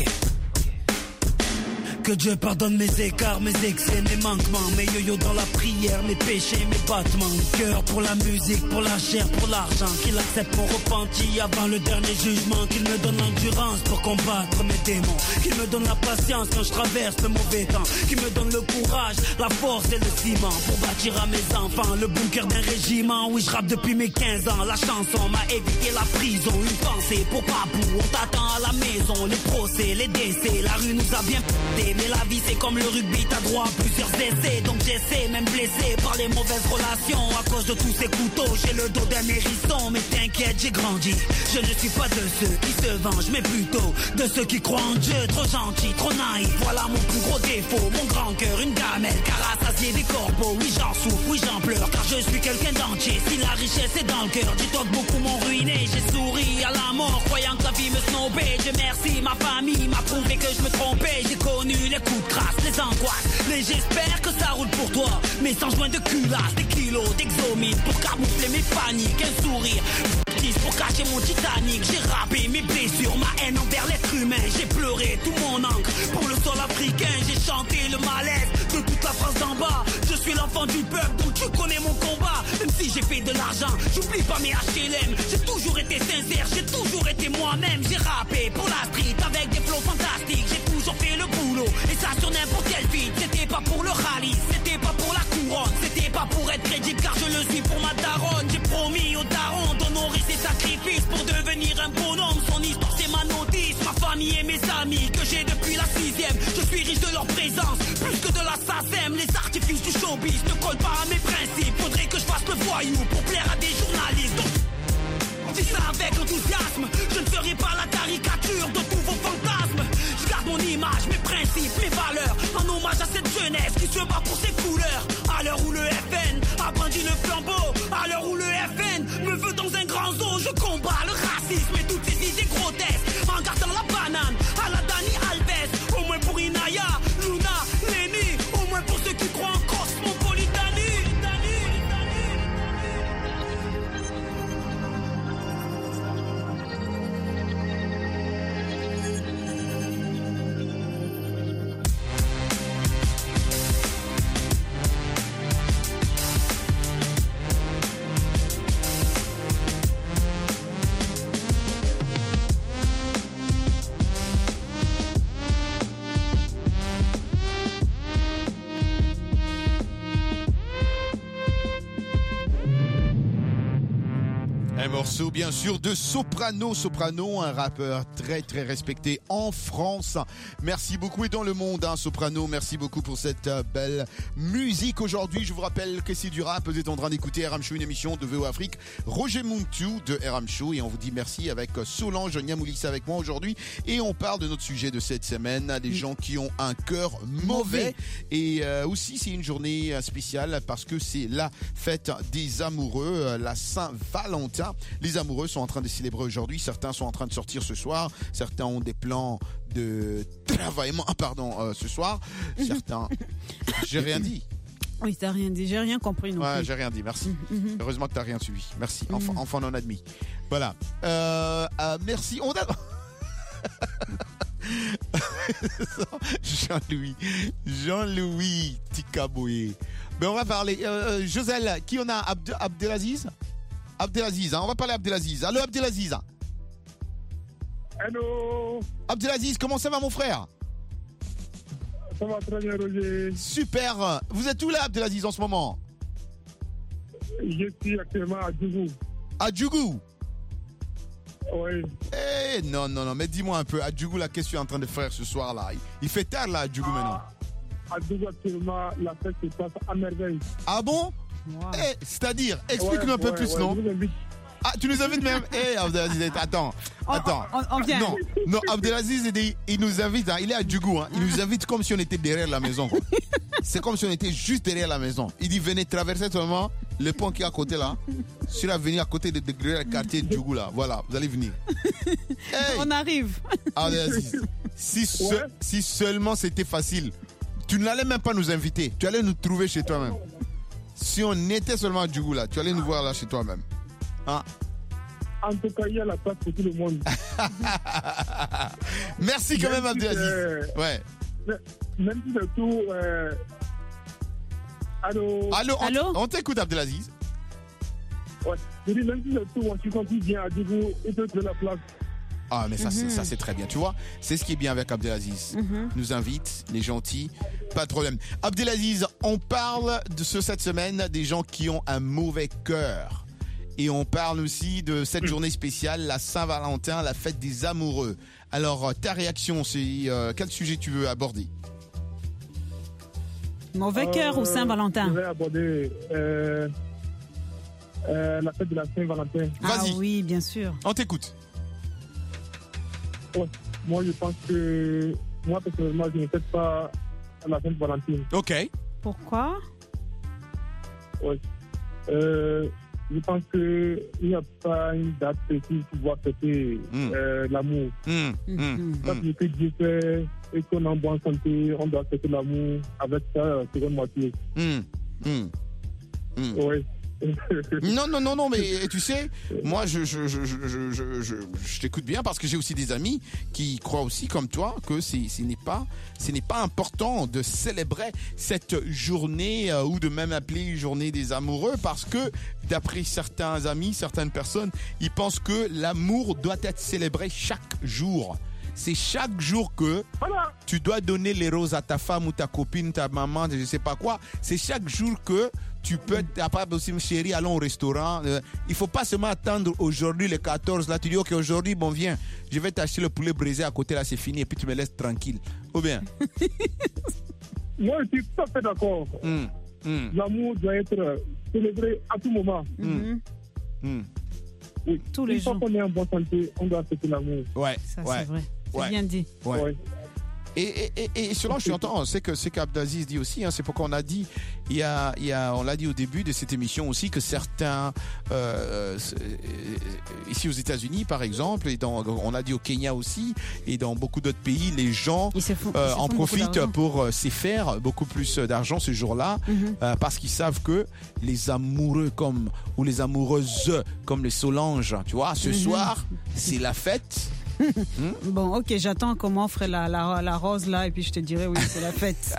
Que Dieu pardonne mes écarts, mes excès, mes manquements, mes yo-yo dans la prière, mes péchés, mes battements. Cœur pour la musique, pour la chair, pour l'argent. Qu'il accepte mon repenti avant le dernier jugement. Qu'il me donne l'endurance pour combattre mes démons. Qu'il me donne la patience quand je traverse le mauvais temps. Qu'il me donne le courage, la force et le ciment pour bâtir à mes enfants le bunker d'un régiment. Oui, je rappe depuis mes quinze ans. La chanson m'a évité la prison. Une pensée pour Papou, on t'attend à la maison. Les procès, les décès, la rue nous a bien pété. Mais la vie c'est comme le rugby, t'as droit à plusieurs essais. Donc j'essaie, même blessé par les mauvaises relations. À cause de tous ces couteaux, j'ai le dos d'un hérisson. Mais t'inquiète, j'ai grandi. Je ne suis pas de ceux qui se vengent, mais plutôt de ceux qui croient en Dieu. Trop gentil, trop naïf, voilà mon plus gros défaut. Mon grand cœur, une gamelle, car rassasié des corbeaux. Oui j'en souffre, oui j'en pleure, car je suis quelqu'un d'entier. Si la richesse est dans le cœur, dis-toi que beaucoup m'ont ruiné. J'ai souri à la mort, croyant que la vie me snobait. Dieu merci, ma famille m'a prouvé que je me trompais. J'ai connu les coups de crasse, les angoisses. Mais j'espère que ça roule pour toi. Mais sans joint de culasse, des kilos d'exomine pour camoufler mes paniques. Un sourire pour cacher mon Titanic. J'ai rappé mes blessures, ma haine envers l'être humain. J'ai pleuré tout mon encre pour le sol africain. J'ai chanté le malaise de toute la France d'en bas. Je suis l'enfant du peuple, donc tu connais mon combat. Même si j'ai fait de l'argent, j'oublie pas mes H L M. J'ai toujours été sincère, j'ai toujours été moi-même. J'ai rappé pour la street avec des flows fantastiques. J'ai toujours fait le boulot, et ça sur n'importe quel feat. C'était pas pour le rallye, c'était pas pour la couronne. C'était pas pour être crédible, car je le suis pour ma daronne. J'ai promis au daron d'honorer ses sacrifices pour devenir un bonhomme. Son histoire c'est ma notice, ma famille et mes amis que j'ai depuis la sixième. Je suis riche de leur présence, plus que de la S A C E M. Les artifices du showbiz ne collent pas à mes principes. Faudrait que je fasse le voyou pour plaire à des journalistes. Donc, dis ça avec enthousiasme, je ne ferai pas la caricature de tous vos fantasmes. Je garde mon image, mes principes, mes valeurs, en hommage à cette jeunesse qui se bat pour ses couleurs. À l'heure où le F N a brandi le flambeau, à l'heure où le F N me veut dans un grand zoo, je combats le racisme et toutes ces idées grotesques en gardant la banane à la Dani Alves. Au moins pour Inaya, Luna, Lenny, au moins pour ceux qui croient en cosmopolitanie. Un morceau bien sûr de Soprano. Soprano, un rappeur très très respecté en France. Merci beaucoup et dans le monde, hein, Soprano. Merci beaucoup pour cette euh, belle musique aujourd'hui. Je vous rappelle que c'est du rap. Vous êtes en train d'écouter R M Show, une émission de V O Afrique. Roger Muntu de R M Show et on vous dit merci avec Solange Niamoulissa avec moi aujourd'hui. Et on parle de notre sujet de cette semaine, des gens qui ont un cœur mauvais. Et euh, aussi c'est une journée spéciale parce que c'est la fête des amoureux, la Saint-Valentin. Les amoureux sont en train de célébrer aujourd'hui. Certains sont en train de sortir ce soir. Certains ont des plans de travaillement, pardon, euh, ce soir. Certains, j'ai rien dit. Oui, t'as rien dit. J'ai rien compris non ouais, plus. j'ai rien dit. Merci. Mm-hmm. Heureusement que t'as rien suivi. Merci. Enfin, mm-hmm. enfin non admis. Voilà. Euh, euh, merci. On a. Jean-Louis, Jean-Louis Tikaboé. Ben on va parler. Euh, Joselle, qui on a? Abd- Abdelaziz. Abdelaziz, hein, on va parler Abdelaziz. Allô Abdelaziz. Allô. Abdelaziz, comment ça va mon frère? Ça va très bien Roger. Super. Vous êtes où là Abdelaziz en ce moment? Je suis actuellement à Djougou. À Djougou? Oui. Eh non, non, non, mais dis-moi un peu, à Djougou là, qu'est-ce que tu es en train de faire ce soir là? Il fait tard là à Djougou ah, maintenant. À Djougou actuellement, la fête se passe à merveille. Ah bon? Wow. Eh, c'est-à-dire, explique-nous ouais, un peu ouais, plus, ouais, non? Ah, tu nous invites même? Eh, Abdelaziz, attends, attends. On, on, on vient. Non, non, Abdelaziz, il, il nous invite, hein, il est à Djougou, hein, il nous invite comme si on était derrière la maison. Quoi. C'est comme si on était juste derrière la maison. Il dit, venez traverser seulement le pont qui est à côté là. Sur la venir à côté de, de, de, de quartier de Djougou là. Voilà, vous allez venir. Hey. On arrive. Abdelaziz, si, se, ouais. si seulement c'était facile, tu n'allais même pas nous inviter. Tu allais nous trouver chez toi-même. Si on était seulement à Djougou là, tu allais nous voir là chez toi-même. Hein? En tout cas, il y a la place pour tout le monde. Merci quand même, même Abdelaziz. Euh, ouais. Même si c'est tout. Euh... Allô? Allô, on, Allô? On t'écoute, Abdelaziz. Ouais. Je dis, même si c'est tout, moi, je suis quand il vient à Djougou, il peut trouver la place. Ah, mais ça, mm-hmm. c'est, ça, c'est très bien. Tu vois, c'est ce qui est bien avec Abdelaziz. Mm-hmm. Nous invite, les gentils, pas de problème. Abdelaziz, on parle de ce, cette semaine des gens qui ont un mauvais cœur. Et on parle aussi de cette journée spéciale, la Saint-Valentin, la fête des amoureux. Alors, ta réaction, c'est euh, quel sujet tu veux aborder? Mauvais cœur Euh, ou Saint-Valentin? Je vais aborder euh, euh, la fête de la Saint-Valentin. Ah Vas-y. oui, bien sûr. On t'écoute. Ouais. Moi, je pense que, moi, personnellement, je ne fête pas la Saint-Valentin. Ok. Pourquoi? Ouais. Euh, je pense qu'il n'y a pas une date précise pour pouvoir fêter Mm. euh, l'amour. Mm, mm, Mhm. Quand mm. ce que Dieu fait et qu'on est en bonne santé, on doit fêter l'amour avec sa seconde moitié. Mm, mm, mm. Ouais. Non, non, non, non, mais tu sais, moi, je, je, je, je, je, je, je- je t'écoute bien parce que j'ai aussi des amis qui croient aussi, comme toi, que c'est, ce n'est pas, ce n'est pas important de célébrer cette journée euh, ou de même appeler journée des amoureux parce que, d'après certains amis, certaines personnes, ils pensent que l'amour doit être célébré chaque jour. C'est chaque jour que tu dois donner les roses à ta femme ou ta copine, ta maman, je sais pas quoi. C'est chaque jour que tu peux, après aussi, chérie, allons au restaurant. Euh, il faut pas seulement attendre aujourd'hui le quatorze. Là, tu dis, ok, aujourd'hui, bon, viens, je vais t'acheter le poulet brisé à côté, là, c'est fini, et puis tu me laisses tranquille. Ou bien? Moi, je suis tout à fait d'accord. Mm, mm, L'amour doit être célébré à tout moment. Mhm. mm. Oui. Tous les Une fois jours. qu'on est en bonne santé, on doit fêter l'amour. Ouais, Ça, ouais. c'est vrai. C'est Ouais. bien dit. Ouais. Ouais. Et, et, et, et selon je entends, c'est que c'est qu'Abdelaziz dit aussi, hein, c'est pourquoi on a dit, il y a, il y a, on l'a dit au début de cette émission aussi que certains euh, euh, ici aux États-Unis par exemple, et dans, on a dit au Kenya aussi, et dans beaucoup d'autres pays, les gens Ils se font- euh, ils se en font beaucoup profitent d'argent. pour euh, s'y faire beaucoup plus d'argent ce jour-là, Mhm. euh, parce qu'ils savent que les amoureux comme ou les amoureuses comme les Solange, tu vois, ce Mhm. soir c'est la fête. Bon, ok, j'attends qu'on m'offre la, la, la rose là et puis je te dirai oui, c'est la fête.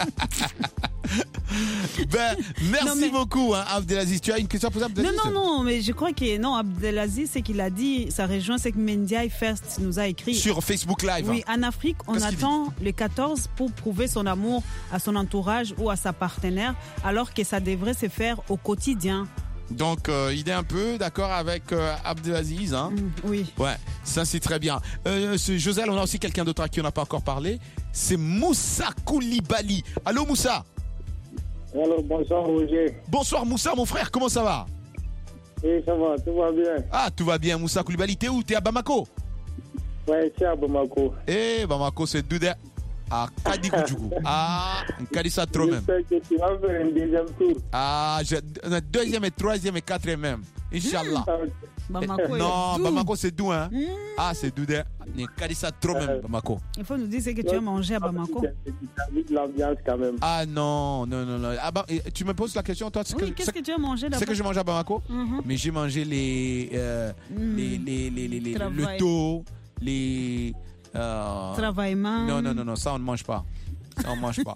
Ben, merci Non, mais- beaucoup, hein, Abdelaziz. Tu as une question à poser à Non, Abdelaziz? non, non, mais je crois que non, Abdelaziz, c'est qu'il a dit, ça rejoint ce que Mendiaye First nous a écrit. Sur Facebook Live. Oui, en Afrique, on Qu'est-ce qu'il attend le quatorze pour prouver son amour à son entourage ou à sa partenaire, alors que ça devrait se faire au quotidien. Donc, euh, il est un peu d'accord avec euh, Abdelaziz. Hein? Oui. Ouais, ça c'est très bien. Euh, ce Josel, on a aussi quelqu'un d'autre à qui on n'a pas encore parlé. C'est Moussa Koulibaly. Allô Moussa? Alors, bonsoir Roger. Bonsoir Moussa, mon frère, comment ça va? Oui, ça va, tout va bien. Ah, tout va bien Moussa Koulibaly. T'es où? T'es à Bamako? Ouais, c'est à Bamako. Eh, Bamako, c'est Doudé. Ah, Kadikoudjougou. Ah, Kadissa trop même. J'espère que tu vas faire un deuxième tour. Ah, je, euh, deuxième et troisième et quatrième même. Inch'Allah. Bamako est Non, doux. Bamako c'est doux, hein. Ah, c'est doux. Kadissa trop même, Bamako. Il faut nous dire ce que tu as mangé à Bamako. de l'ambiance quand même. Ah non, non, non, non. Ah, bah, et tu me poses la question, toi? Oui, qu'est-ce que tu as mangé là-bas? C'est que j'ai mangé à Bamako? Mhm. Mais j'ai mangé les, euh, Mm. les, les, les, les, les- le Travail. taux, les. euh, Travaillement. Non, non, non, non, ça on ne mange pas. Ça on ne mange pas.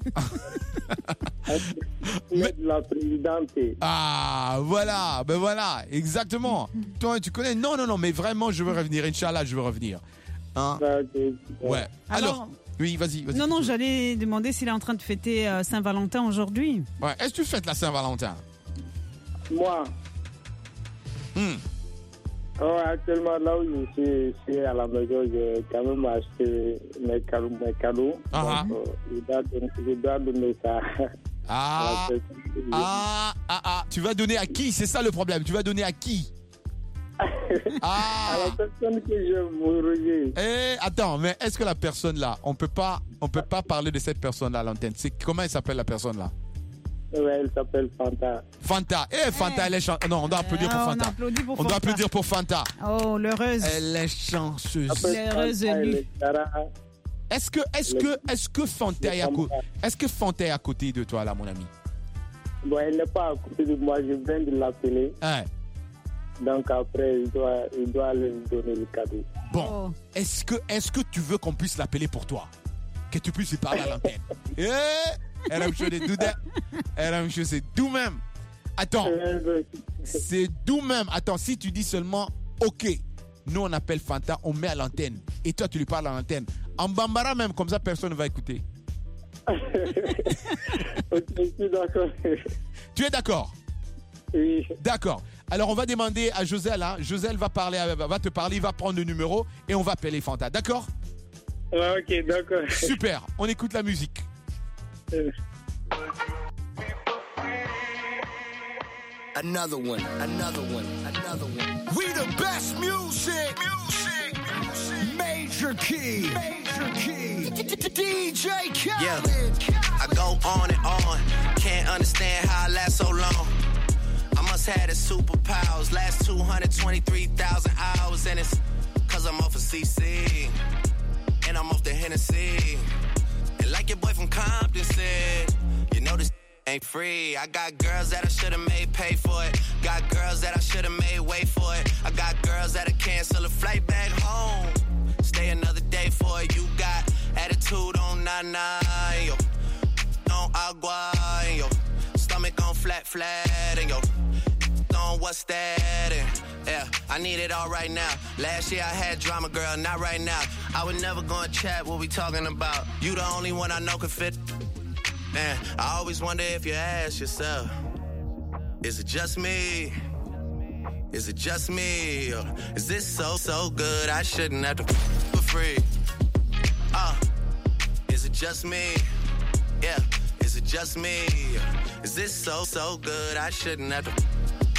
Mais... La présidente. Ah, voilà, ben voilà, exactement. Toi, tu connais? Non, non, non, mais vraiment, je veux revenir. Inch'Allah, je veux revenir. Hein? Ouais. Alors, Alors, oui, vas-y, vas-y. Non, non, j'allais demander s'il est en train de fêter euh, Saint-Valentin aujourd'hui. Ouais. Est-ce que tu fêtes la Saint-Valentin? Moi, Hmm. oh, actuellement là où je suis, je suis à la maison, j'ai quand même acheté mes cadeaux. Mes cadeaux. Ah, Donc, euh, je, dois donner, je dois donner ça. Ah, à la personne que je- ah, ah, ah, tu vas donner à qui? C'est ça le problème. Tu vas donner à qui? Ah. À la personne que j'aime, mon Roger. Eh, attends, mais est-ce que la personne là, on peut pas, on peut pas parler de cette personne là à l'antenne? C'est comment elle s'appelle la personne là? Ouais, elle s'appelle Fanta. Fanta. Eh, Fanta, elle est chanceuse. Non, on doit applaudir pour Ah, on Fanta. applaudit pour On doit Fanta. applaudir pour Fanta. Oh, l'heureuse. Elle est chanceuse. L'heureuse lui. Est-ce que, est-ce que, est-ce que Fanta est à côté, est-ce que Fanta est à côté de toi là, mon ami? Bon, elle n'est pas à côté de moi, je viens de l'appeler. Hein? Donc après, il doit, il doit lui donner le cadeau. Bon, est-ce que, est-ce que tu veux qu'on puisse l'appeler pour toi? Que tu puisses lui parler à l'antenne? Eh, R M Show de Douda. R M Show, c'est doux même. Attends, c'est doux même. Attends, si tu dis seulement OK, nous on appelle Fanta, on met à l'antenne. Et toi, tu lui parles à l'antenne. En Bambara même, comme ça, personne ne va écouter. Ok, je suis d'accord. Tu es d'accord? Oui. D'accord. Alors, on va demander à Joselle. Hein. Joselle va, parler, va te parler, il va prendre le numéro et on va appeler Fanta. D'accord? Ouais, ok, d'accord. Super. On écoute la musique. Another one, another one, another one. We the best music, music, music. Major key, major key. D J Khaled. Yeah, I go on and on. Can't understand how I last so long. I must have the superpowers. Last two hundred twenty-three thousand hours, and it's cause I'm off of C C. And I'm off the Hennessy. And like your boy from Compton said, you know this ain't free. I got girls that I should've made pay for it. Got girls that I should've made wait for it. I got girls that'll cancel a flight back home. Stay another day for it. You got attitude on nana, yo. On agua, yo. Stomach on flat, flat, and yo. On what's that? And yeah, I need it all right now. Last year I had drama, girl, not right now. I would never go and chat what we talking about. You the only one I know could fit. Man, I always wonder if you ask yourself, is it just me? Is it just me? Or is this so, so good I shouldn't have to f- for free? Uh, is it just me? Yeah, is it just me? Is this so, so good I shouldn't have to f-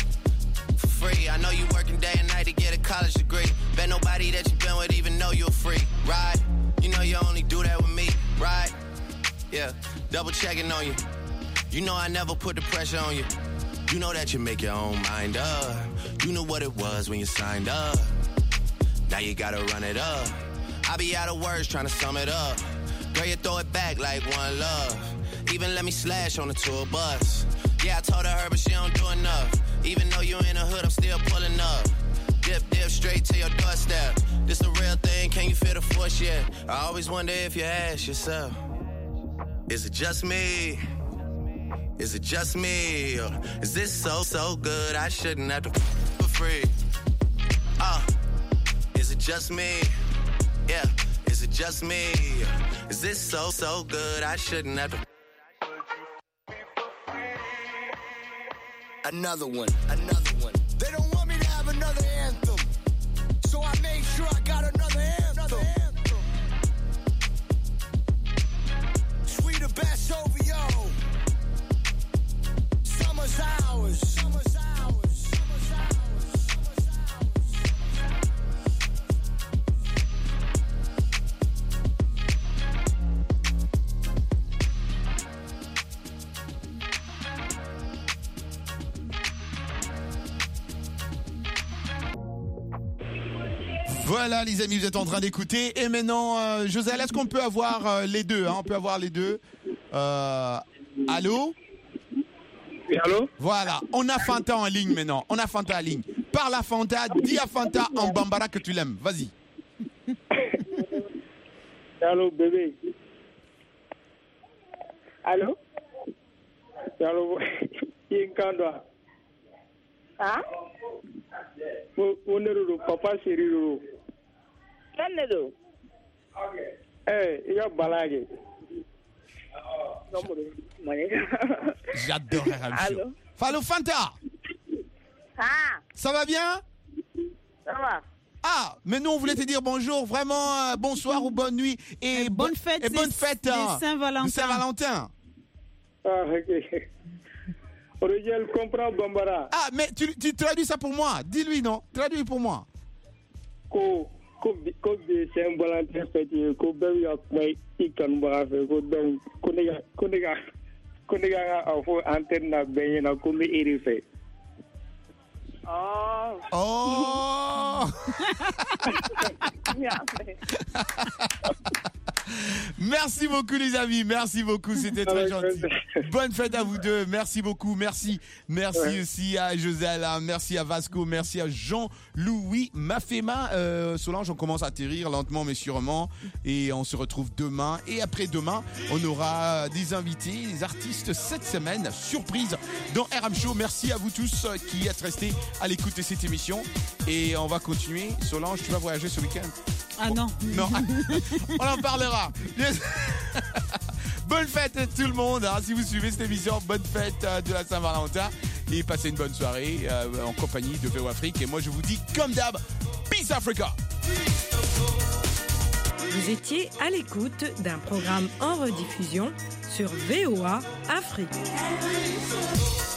for free? I know you working day and night to get a college degree. Bet nobody that you been with even know you're free, right? You know you only do that with me, right? Yeah, double checking on you. You know I never put the pressure on you. You know that you make your own mind up. You know what it was when you signed up. Now you gotta run it up. I be out of words trying to sum it up. Girl, you throw it back like one love. Even let me slash on the tour bus. Yeah, I told her, but she don't do enough. Even though you in the hood, I'm still pulling up. Dip, dip, straight to your doorstep. This the real thing, can you feel the force yet? I always wonder if you ask yourself, is it just me? Is it just me? Or is this so, so good I shouldn't have to f- for free? Uh, is it just me? Yeah, is it just me? Is this so, so good I shouldn't have to f- Another one, another one. They don't want me to have another anthem, so I made sure I got another anthem. Sweet the best over yo. Summer's ours. Summer's ours. Summer's ours. Voilà les amis, vous êtes en train d'écouter. Et maintenant, euh, José, est-ce qu'on peut avoir euh, les deux hein, on peut avoir les deux. Euh, allô? Oui, allô? Voilà, on a Fanta en ligne maintenant. On a Fanta en ligne. Parle à Fanta, dis à Fanta en bambara que tu l'aimes. Vas-y. Allô, bébé. Allô? Allô, Yinkandwa. Ah? On est papa chéri. Quel est le? Eh, il y a balagé. J'adore Allô? Allô Fanta. Ah? Ça va bien? Ça va. Ah, mais nous on voulait te dire bonjour, vraiment euh, bonsoir ou bonne nuit et, et bonne fête, et bonne fête hein, de Saint-Valentin. de Saint-Valentin. Ah, ok. Original comprend Bambara. Ah, mais tu, tu traduis ça pour moi. Dis-lui non, traduis pour moi. Ko ko ko de Saint-Valentin fête ko bébé a mai ikan ba fe ko donc ko ne ko ne ga ko ne ga a fo antenne na benye na ko mi iri fe. Oh. Oh. Merci beaucoup les amis, merci beaucoup, c'était très gentil. Bonne fête à vous deux, merci beaucoup, merci. Merci ouais. aussi à Josella, merci à Vasco, merci à Jean-Louis Mafema. Euh, Solange, on commence à atterrir lentement mais sûrement et on se retrouve demain et après-demain. On aura des invités, des artistes cette semaine, surprise dans R M Show. Merci à vous tous qui êtes restés à l'écoute de cette émission et on va continuer. Solange, tu vas voyager ce week-end? Ah non. Non, on en parlera. Bonne fête à tout le monde. Hein. Si vous suivez cette émission, bonne fête de la Saint-Valentin et passez une bonne soirée euh, en compagnie de V O Afrique. Et moi, je vous dis comme d'hab, Peace Africa. Vous étiez à l'écoute d'un programme en rediffusion sur V O A Afrique.